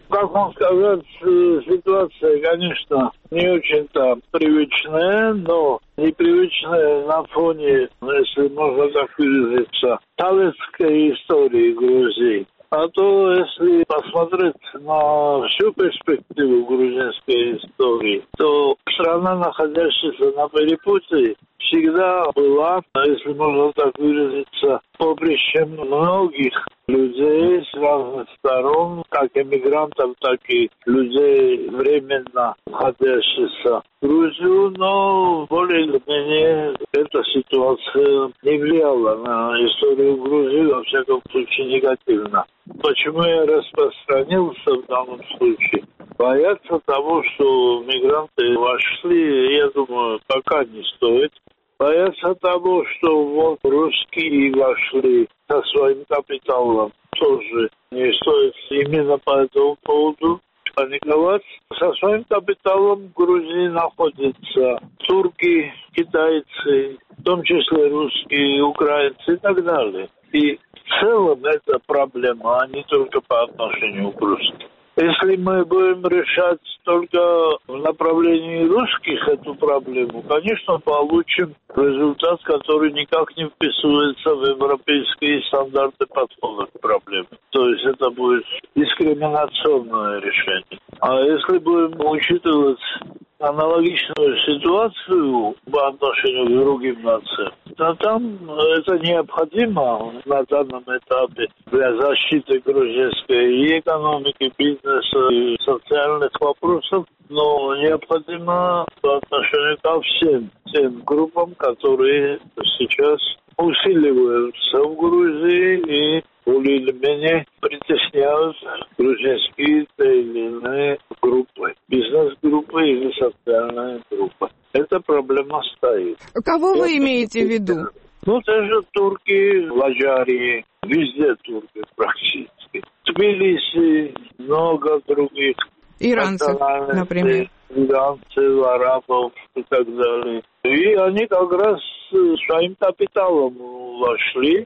Как вам сказать, ситуация, конечно, не очень-то привычная, но непривычная на фоне, если можно так выразиться, советской истории Грузии. А то, если посмотреть на всю перспективу грузинской истории, то страна, находящаяся на перепутье, всегда была, если можно так выразиться, поприщем многих людей с разных сторон, как эмигрантов, так и людей, временно находящихся в Грузию, но более или менее эта ситуация не влияла на историю Грузии, во всяком случае, негативно. Почему я распространился в данном случае? Бояться того, что мигранты вошли, я думаю, пока не стоит. Бояться того, что вот русские вошли со своим капиталом, тоже не стоит именно по этому поводу паниковать. Со своим капиталом в Грузии находятся турки, китайцы, в том числе русские, украинцы и так далее. И в целом это проблема, а не только по отношению к русским. Если мы будем решать только в направлении русских эту проблему, конечно, получим результат, который никак не вписывается в европейские стандарты подхода к проблеме. То есть это будет дискриминационное решение. А если будем учитывать аналогичную ситуацию по отношению к другим нациям, то там это необходимо на данном этапе для защиты грузинской и экономики, бизнеса, и социальных вопросов, но необходимо по отношению ко всем тем группам, которые сейчас усиливаются в Грузии и более или менее притесняют грузинские или иные группы, бизнес-группы или социальные группы. Эта проблема стоит. Кого вы имеете в виду? Ну, те же турки в Аджарии, везде турки практически. В Тбилиси много других. Иранцев, например. Иранцев, арабов и так далее. И они как раз своим капиталом вошли,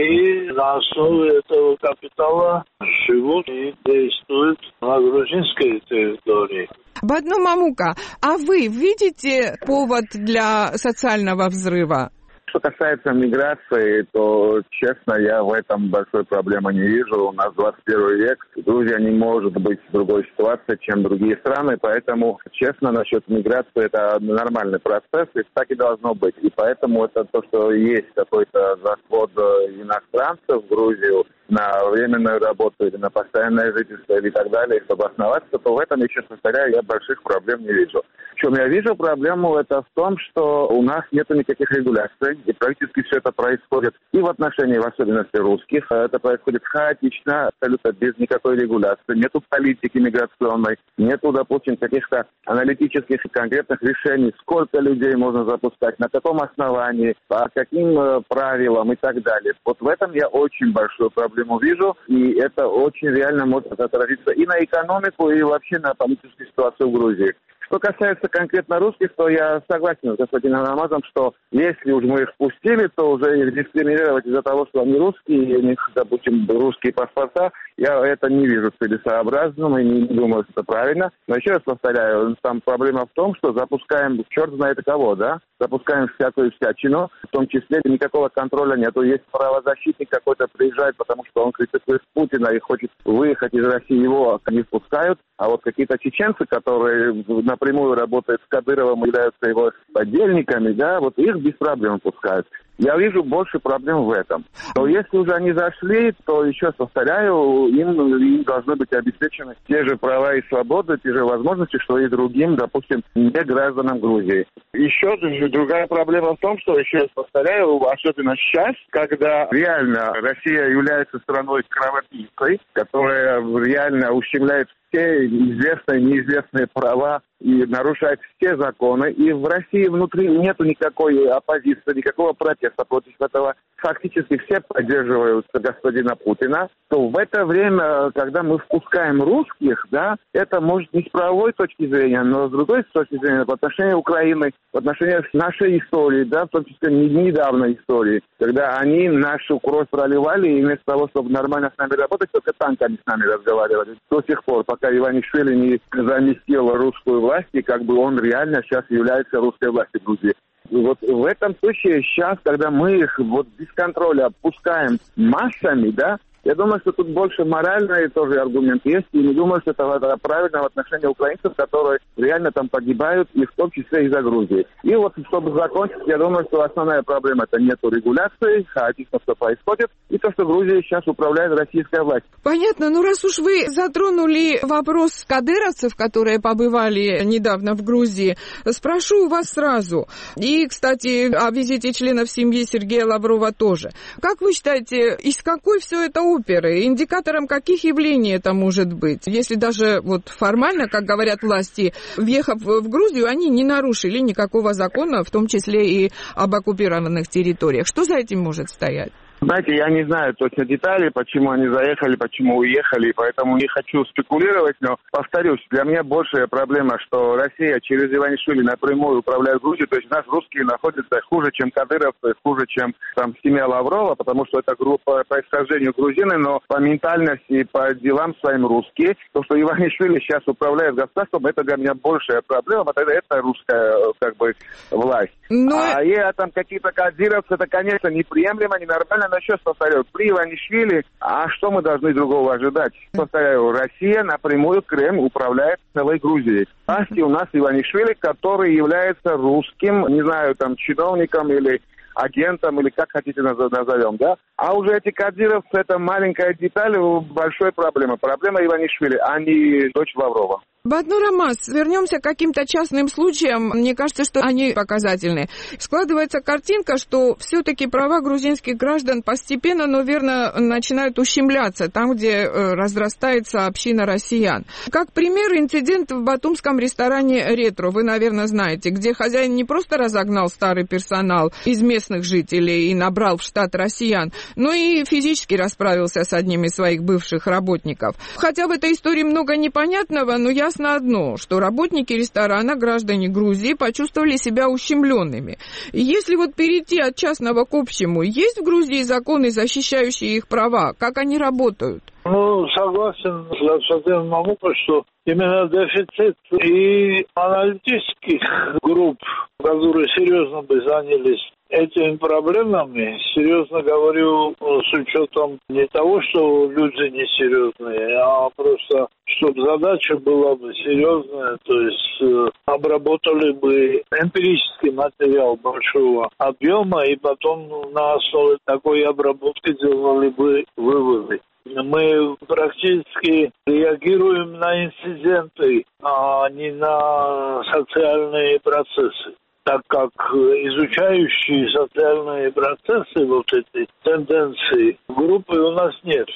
и на основе этого капитала живут и действуют на грузинской территории. Бадну Мамука, а вы видите повод для социального взрыва? Что касается миграции, то, честно, я в этом большой проблемы не вижу. У нас двадцать первый век, Грузия не может быть в другой ситуации, чем другие страны, поэтому, честно, насчет миграции это нормальный процесс, и так и должно быть. И поэтому это то, что есть какой-то заход иностранцев в Грузию на временную работу или на постоянное жительство или так далее, чтобы основаться, то в этом, я честно говоря, я больших проблем не вижу. В чем я вижу проблему, это в том, что у нас нет никаких регуляций, и практически все это происходит и в отношении, в особенности русских, это происходит хаотично, абсолютно без никакой регуляции, нету политики миграционной, нету, допустим, каких-то аналитических и конкретных решений, сколько людей можно запускать, на каком основании, по каким правилам и так далее. Вот в этом я очень большую проблему вижу, и это очень реально может отразиться и на экономику, и вообще на политическую ситуацию в Грузии. Что касается конкретно русских, то я согласен с господином Рамазом, что если уж мы их впустили, то уже их дискриминировать из-за того, что они русские, и у них, допустим, русские паспорта, я это не вижу целесообразным и не думаю, что это правильно. Но еще раз повторяю, там проблема в том, что запускаем черт знает кого, да? Запускаем всякую всячину, в том числе никакого контроля нету. Есть правозащитник какой-то приезжает, потому что он критикует Путина и хочет выехать из России, его не впускают. А вот какие-то чеченцы, которые напрямую работают с Кадыровым, являются его подельниками, да, вот их без проблем пускают. Я вижу больше проблем в этом. Но если уже они зашли, то, еще раз повторяю, им, им должны быть обеспечены те же права и свободы, те же возможности, что и другим, допустим, не гражданам Грузии. Еще другая проблема в том, что, еще раз повторяю, особенно сейчас, когда реально Россия является страной кровопийцей, которая реально ущемляет все известные и неизвестные права и нарушает все законы. И в России внутри нету никакой оппозиции, никакого протеста. протеста против этого, фактически все поддерживают господина Путина, то в это время, когда мы впускаем русских, да, это может не с правовой точки зрения, но с другой точки зрения, в отношении Украины, в отношении нашей истории, да, в том числе недавней истории, когда они нашу кровь проливали, и вместо того, чтобы нормально с нами работать, только танками с нами разговаривали. До сих пор, пока Иванишвили не заместил русскую власть, и как бы он реально сейчас является русской властью в Грузии. Вот в этом случае сейчас, когда мы их вот без контроля отпускаем массами, да, я думаю, что тут больше моральный тоже аргумент есть, и не думаю, что это правильно в отношении украинцев, которые реально там погибают, и в том числе из-за Грузии. И вот, чтобы закончить, я думаю, что основная проблема — это нету регуляции, хаотично все происходит, и то, что Грузией сейчас управляет российская власть. Понятно, ну раз уж вы затронули вопрос кадыровцев, которые побывали недавно в Грузии, спрошу у вас сразу. И, кстати, о визите членов семьи Сергея Лаврова тоже. Как вы считаете, из какой все это оперы, индикатором каких явлений это может быть? Если даже вот формально, как говорят власти, въехав в Грузию, они не нарушили никакого закона, в том числе и об оккупированных территориях. Что за этим может стоять? Знаете, я не знаю точно деталей, почему они заехали, почему уехали, поэтому не хочу спекулировать, но, повторюсь, для меня большая проблема, что Россия через Иванишвили напрямую управляет Грузией, то есть нас русские находятся хуже, чем кадыровцы, хуже, чем там семья Лаврова, потому что это группа по происхождению грузины, но по ментальности и по делам своим русские. То, что Иванишвили сейчас управляет государством, это для меня большая проблема, это, это русская, как бы, власть. Но... А я там какие-то кадыровцы, это, конечно, неприемлемо, ненормально. Но еще повторяю, при Иванишвили, а что мы должны другого ожидать? Повторяю, Россия напрямую, Кремль управляет целой Грузией. Власти у нас Иванишвили, который является русским, не знаю, там, чиновником или агентом, или как хотите назовем, да? А уже эти кадыровцы, это маленькая деталь большой проблемы. Проблема Иванишвили, а не дочь Лаврова. Баднур Амаз, вернемся к каким-то частным случаям. Мне кажется, что они показательны. Складывается картинка, что все-таки права грузинских граждан постепенно, но верно начинают ущемляться там, где разрастается община россиян. Как пример, инцидент в батумском ресторане «Ретро», вы, наверное, знаете, где хозяин не просто разогнал старый персонал из местных жителей и набрал в штат россиян, но и физически расправился с одним из своих бывших работников. Хотя в этой истории много непонятного, но я на одно, что работники ресторана, граждане Грузии, почувствовали себя ущемленными. Если вот перейти от частного к общему, есть в Грузии законы, защищающие их права? Как они работают? Ну, согласен с господином Мамуком, что именно дефицит и аналитических групп, которые серьезно бы занялись этими проблемами, серьезно говорю, с учетом не того, что люди несерьезные, а просто, чтобы задача была бы серьезная, то есть э, обработали бы эмпирический материал большого объема и потом на основе такой обработки делали бы выводы. Мы практически реагируем на инциденты, а не на социальные процессы, так как изучающие социальные процессы, вот эти тенденции, группы у нас нет.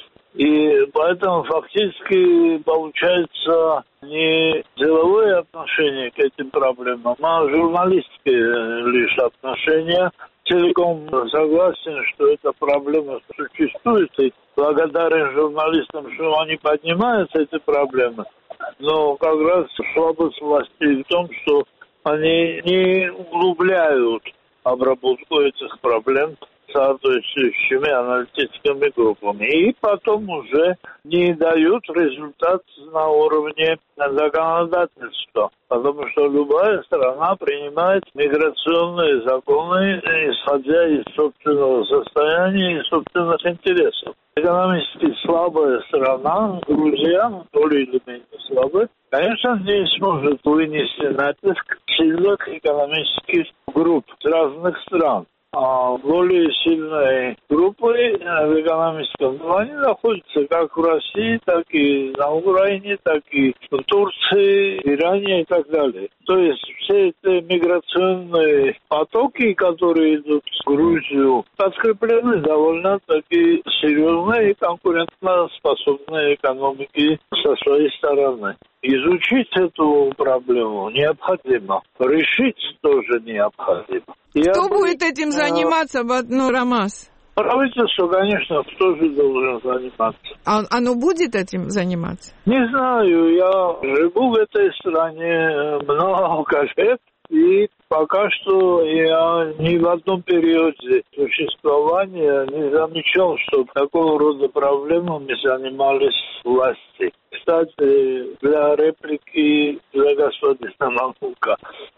И поэтому фактически получается не деловое отношение к этим проблемам, а журналистские лишь отношения. Целиком согласен, что эта проблема существует, и благодарен журналистам, что они поднимают эти проблемы. Но как раз слабость власти в том, что они не углубляют обработку этих проблем соответствующими аналитическими группами. И потом уже не дают результат на уровне законодательства. Потому что любая страна принимает миграционные законы, исходя из собственного состояния и собственных интересов. Экономически слабая страна, Грузия, более или менее слабая, конечно, не сможет вынести натиск сильных экономических групп с разных стран. А более сильные группы в экономическом плане находятся как в России, так и на Украине, так и в Турции, Иране и так далее. То есть все эти миграционные потоки, которые идут в Грузию, подкреплены довольно-таки серьезной и конкурентоспособной экономикой со своей стороны. изучить эту проблему необходимо. Решить тоже необходимо. Я Кто бы, будет этим заниматься, ну, Рамаз? Правительство, конечно, тоже должен заниматься. А оно будет этим заниматься? Не знаю, я живу в этой стране много лет, и пока что я ни в одном периоде существования не замечал, что такого рода проблемами занимались власти. Кстати, для реплики для господина Мамука,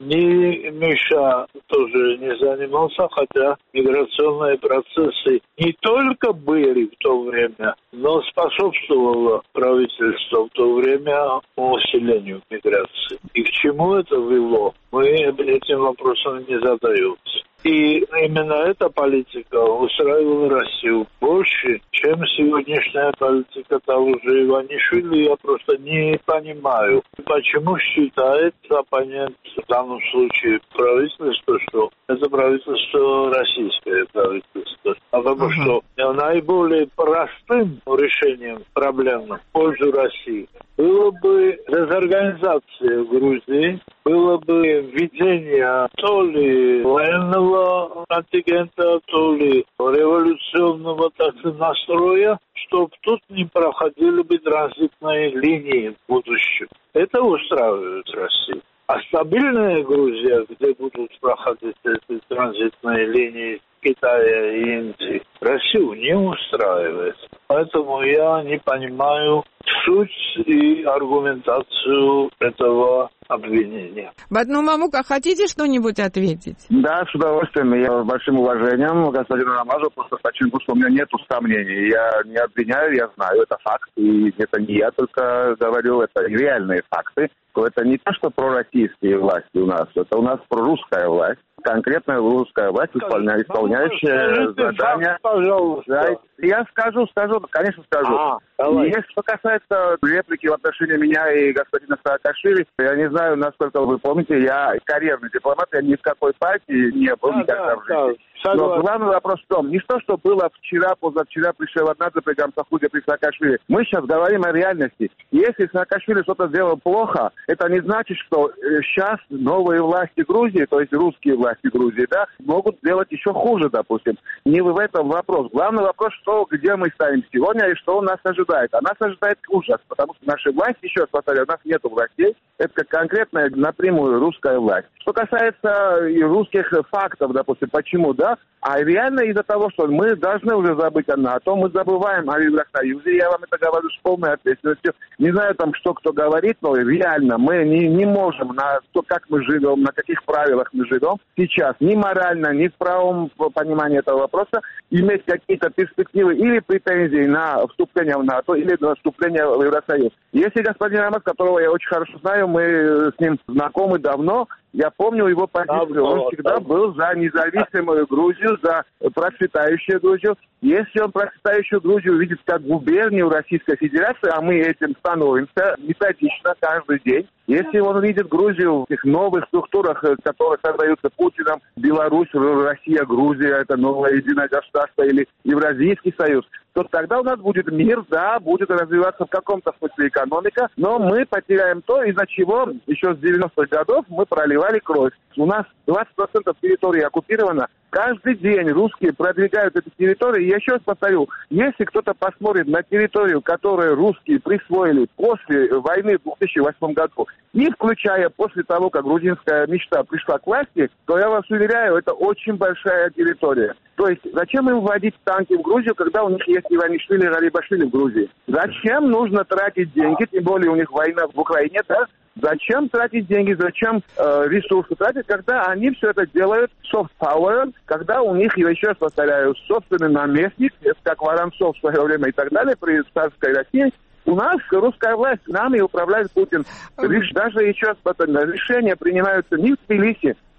ни Миша тоже не занимался, хотя миграционные процессы не только были в то время, но способствовало правительство в то время усилению миграции. И к чему это вело? Мы этим вопросом не задаемся. И именно эта политика устраивала Россию больше, чем сегодняшняя политика того же Иванишвили. Я просто не понимаю, почему считает оппонент, в данном случае правительство, что это правительство российское правительство. Потому uh-huh. что наиболее простым решением проблем в пользу России было бы дезорганизация Грузии, было бы введение то ли военного контингента, то ли революционного так сказать, настроя, чтобы тут не проходили бы транзитные линии в будущем. Это устраивает Россию. А стабильная Грузия, где будут проходить эти транзитные линии Китая и Индии, Россию не устраивает. Поэтому я не понимаю суть и аргументацию этого обвинения. Батну Мамук, а хотите что-нибудь ответить? Да, с удовольствием. Я с большим уважением господину Рамазу, просто почему, что у меня нет сомнений. Я не обвиняю, я знаю, это факт. И это не я только говорю, это реальные факты. Это не то, что пророссийские власти у нас, это у нас прорусская власть. Конкретная русская власть, исполня... исполняющая ну, задания. Пожалуйста. Я скажу, скажу, конечно скажу. А, Если что касается реплики в отношении меня и господина Саакашвили, я не знаю, насколько вы помните, я карьерный дипломат, я ни в какой партии не был да, никогда да, в жизни. Да, Но главный вопрос в том, не то, что было вчера, позавчера, пришел однажды при Гамсахуде, при Саакашвили. Мы сейчас говорим о реальности. Если Саакашвили что-то сделал плохо, это не значит, что сейчас новые власти Грузии, то есть русские власти Грузии, да, могут сделать еще хуже, допустим. Не в этом вопрос. Главный вопрос, что, где мы стоим сегодня и что нас ожидает. А нас ожидает ужас, потому что наши власти, еще раз повторяю, у нас нет властей. Это конкретная напрямую русская власть. Что касается и русских фактов, допустим, почему, да, а реально из-за того, что мы должны уже забыть о НАТО, мы забываем о Евросоюзе, я вам это говорю с полной ответственностью. Не знаю там, что кто говорит, но реально мы не, не можем на то, как мы живем, на каких правилах мы живем сейчас, ни морально, ни в правом понимании этого вопроса, иметь какие-то перспективы или претензии на вступление в НАТО, или на вступление в Евросоюз. Если господин Рамаз, которого я очень хорошо знаю, мы с ним знакомы давно, я помню его позицию. Он всегда был за независимую Грузию, за процветающую Грузию. Если он процветающую Грузию видит как губернию Российской Федерации, а мы этим становимся методично каждый день, если он видит Грузию в этих новых структурах, которые создаются Путиным, Беларусь, Россия, Грузия, это новое единое государство или Евразийский союз, то тогда у нас будет мир, да, будет развиваться в каком-то смысле экономика, но мы потеряем то, из-за чего еще с девяностых годов мы проливали кровь. У нас двадцать процентов территории оккупировано. Каждый день русские продвигают эти территории. Я еще раз повторю, если кто-то посмотрит на территорию, которую русские присвоили после войны в две тысячи восьмом году, не включая после того, как грузинская мечта пришла к власти, то я вас уверяю, это очень большая территория. То есть зачем им вводить танки в Грузию, когда у них есть Иванишвили и Гарибашвили в Грузии? Зачем нужно тратить деньги, тем более у них война в Украине, да? Зачем тратить деньги, зачем э, ресурсы тратить, когда они все это делают soft power, когда у них, я еще раз повторяю, собственный наместник, как Воронцов в свое время и так далее, при царской России. У нас русская власть, нами управляет Путин. Даже еще раз повторяю, решения принимаются не в Тбилиси,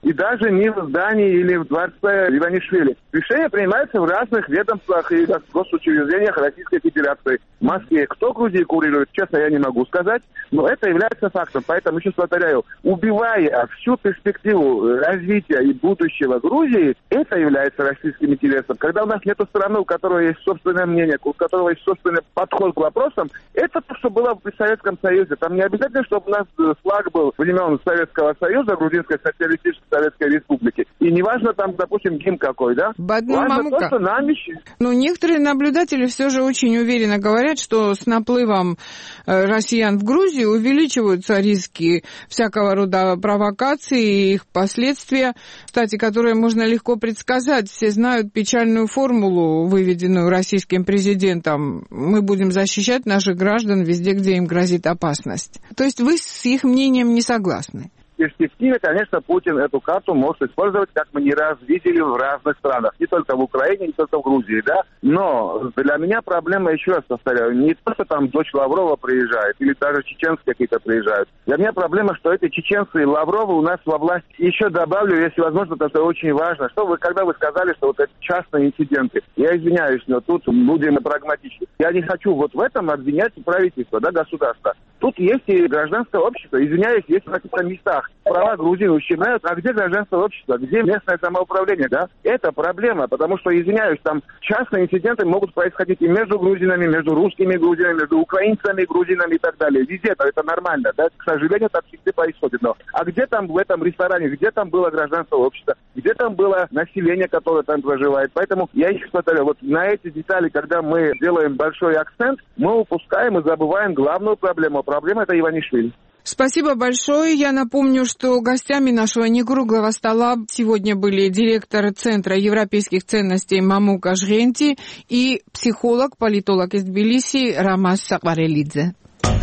и даже не в здании или в дворце Иванишвили. Решения принимаются в разных ведомствах и госучреждениях Российской Федерации. В Москве кто Грузию курирует, честно, я не могу сказать, но это является фактом. Поэтому, еще повторяю, убивая всю перспективу развития и будущего Грузии, это является российским интересом. Когда у нас нет страны, у которой есть собственное мнение, у которого есть собственный подход к вопросам, это то, что было при Советском Союзе. Там не обязательно, чтобы у нас флаг был времен Советского Союза, Грузинской социалистической Советской Республики. И неважно там, допустим, гимн какой, да? Важно то, что нам еще... Ну, некоторые наблюдатели все же очень уверенно говорят, что с наплывом россиян в Грузию увеличиваются риски всякого рода провокаций и их последствия, кстати, которые можно легко предсказать. Все знают печальную формулу, выведенную российским президентом. Мы будем защищать наших граждан везде, где им грозит опасность. То есть вы с их мнением не согласны? В перспективе, конечно, Путин эту карту может использовать, как мы не раз видели в разных странах. Не только в Украине, не только в Грузии, да. Но для меня проблема, еще раз повторяю, не то, что там дочь Лаврова приезжает, или даже чеченцы какие-то приезжают. Для меня проблема, что эти чеченцы и Лавровы у нас во власти. Еще добавлю, если возможно, потому что очень важно, что вы, когда вы сказали, что вот эти частные инциденты, я извиняюсь, но тут будем прагматичны. Я не хочу вот в этом обвинять правительство, да, государство. Тут есть и гражданское общество, извиняюсь, есть на каких-то местах. Права грузин ущемляют, а где гражданское общество, где местное самоуправление, да? Это проблема, потому что, извиняюсь, там частные инциденты могут происходить и между грузинами, между русскими грузинами, между украинцами, грузинами и так далее. Везде это, это нормально, да? К сожалению, так всегда происходит. Но а где там в этом ресторане, где там было гражданское общество, где там было население, которое там проживает? Поэтому я еще повторяю, вот на эти детали, когда мы делаем большой акцент, мы упускаем и забываем главную проблему. Проблема это Иванишвили. Спасибо большое. Я напомню, что гостями нашего некруглого стола сегодня были директор Центра европейских ценностей Мамук Ажгенти и психолог, политолог из Тбилиси Рамаз Сакварелидзе.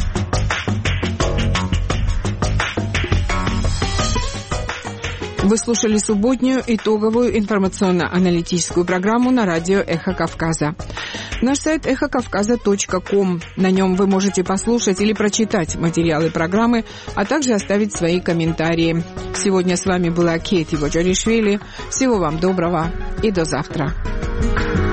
Вы слушали субботнюю итоговую информационно-аналитическую программу на радио «Эхо Кавказа». Наш сайт эхо кавказа точка ком. На нем вы можете послушать или прочитать материалы программы, а также оставить свои комментарии. Сегодня с вами была Кети Воджаришвили. Всего вам доброго и до завтра.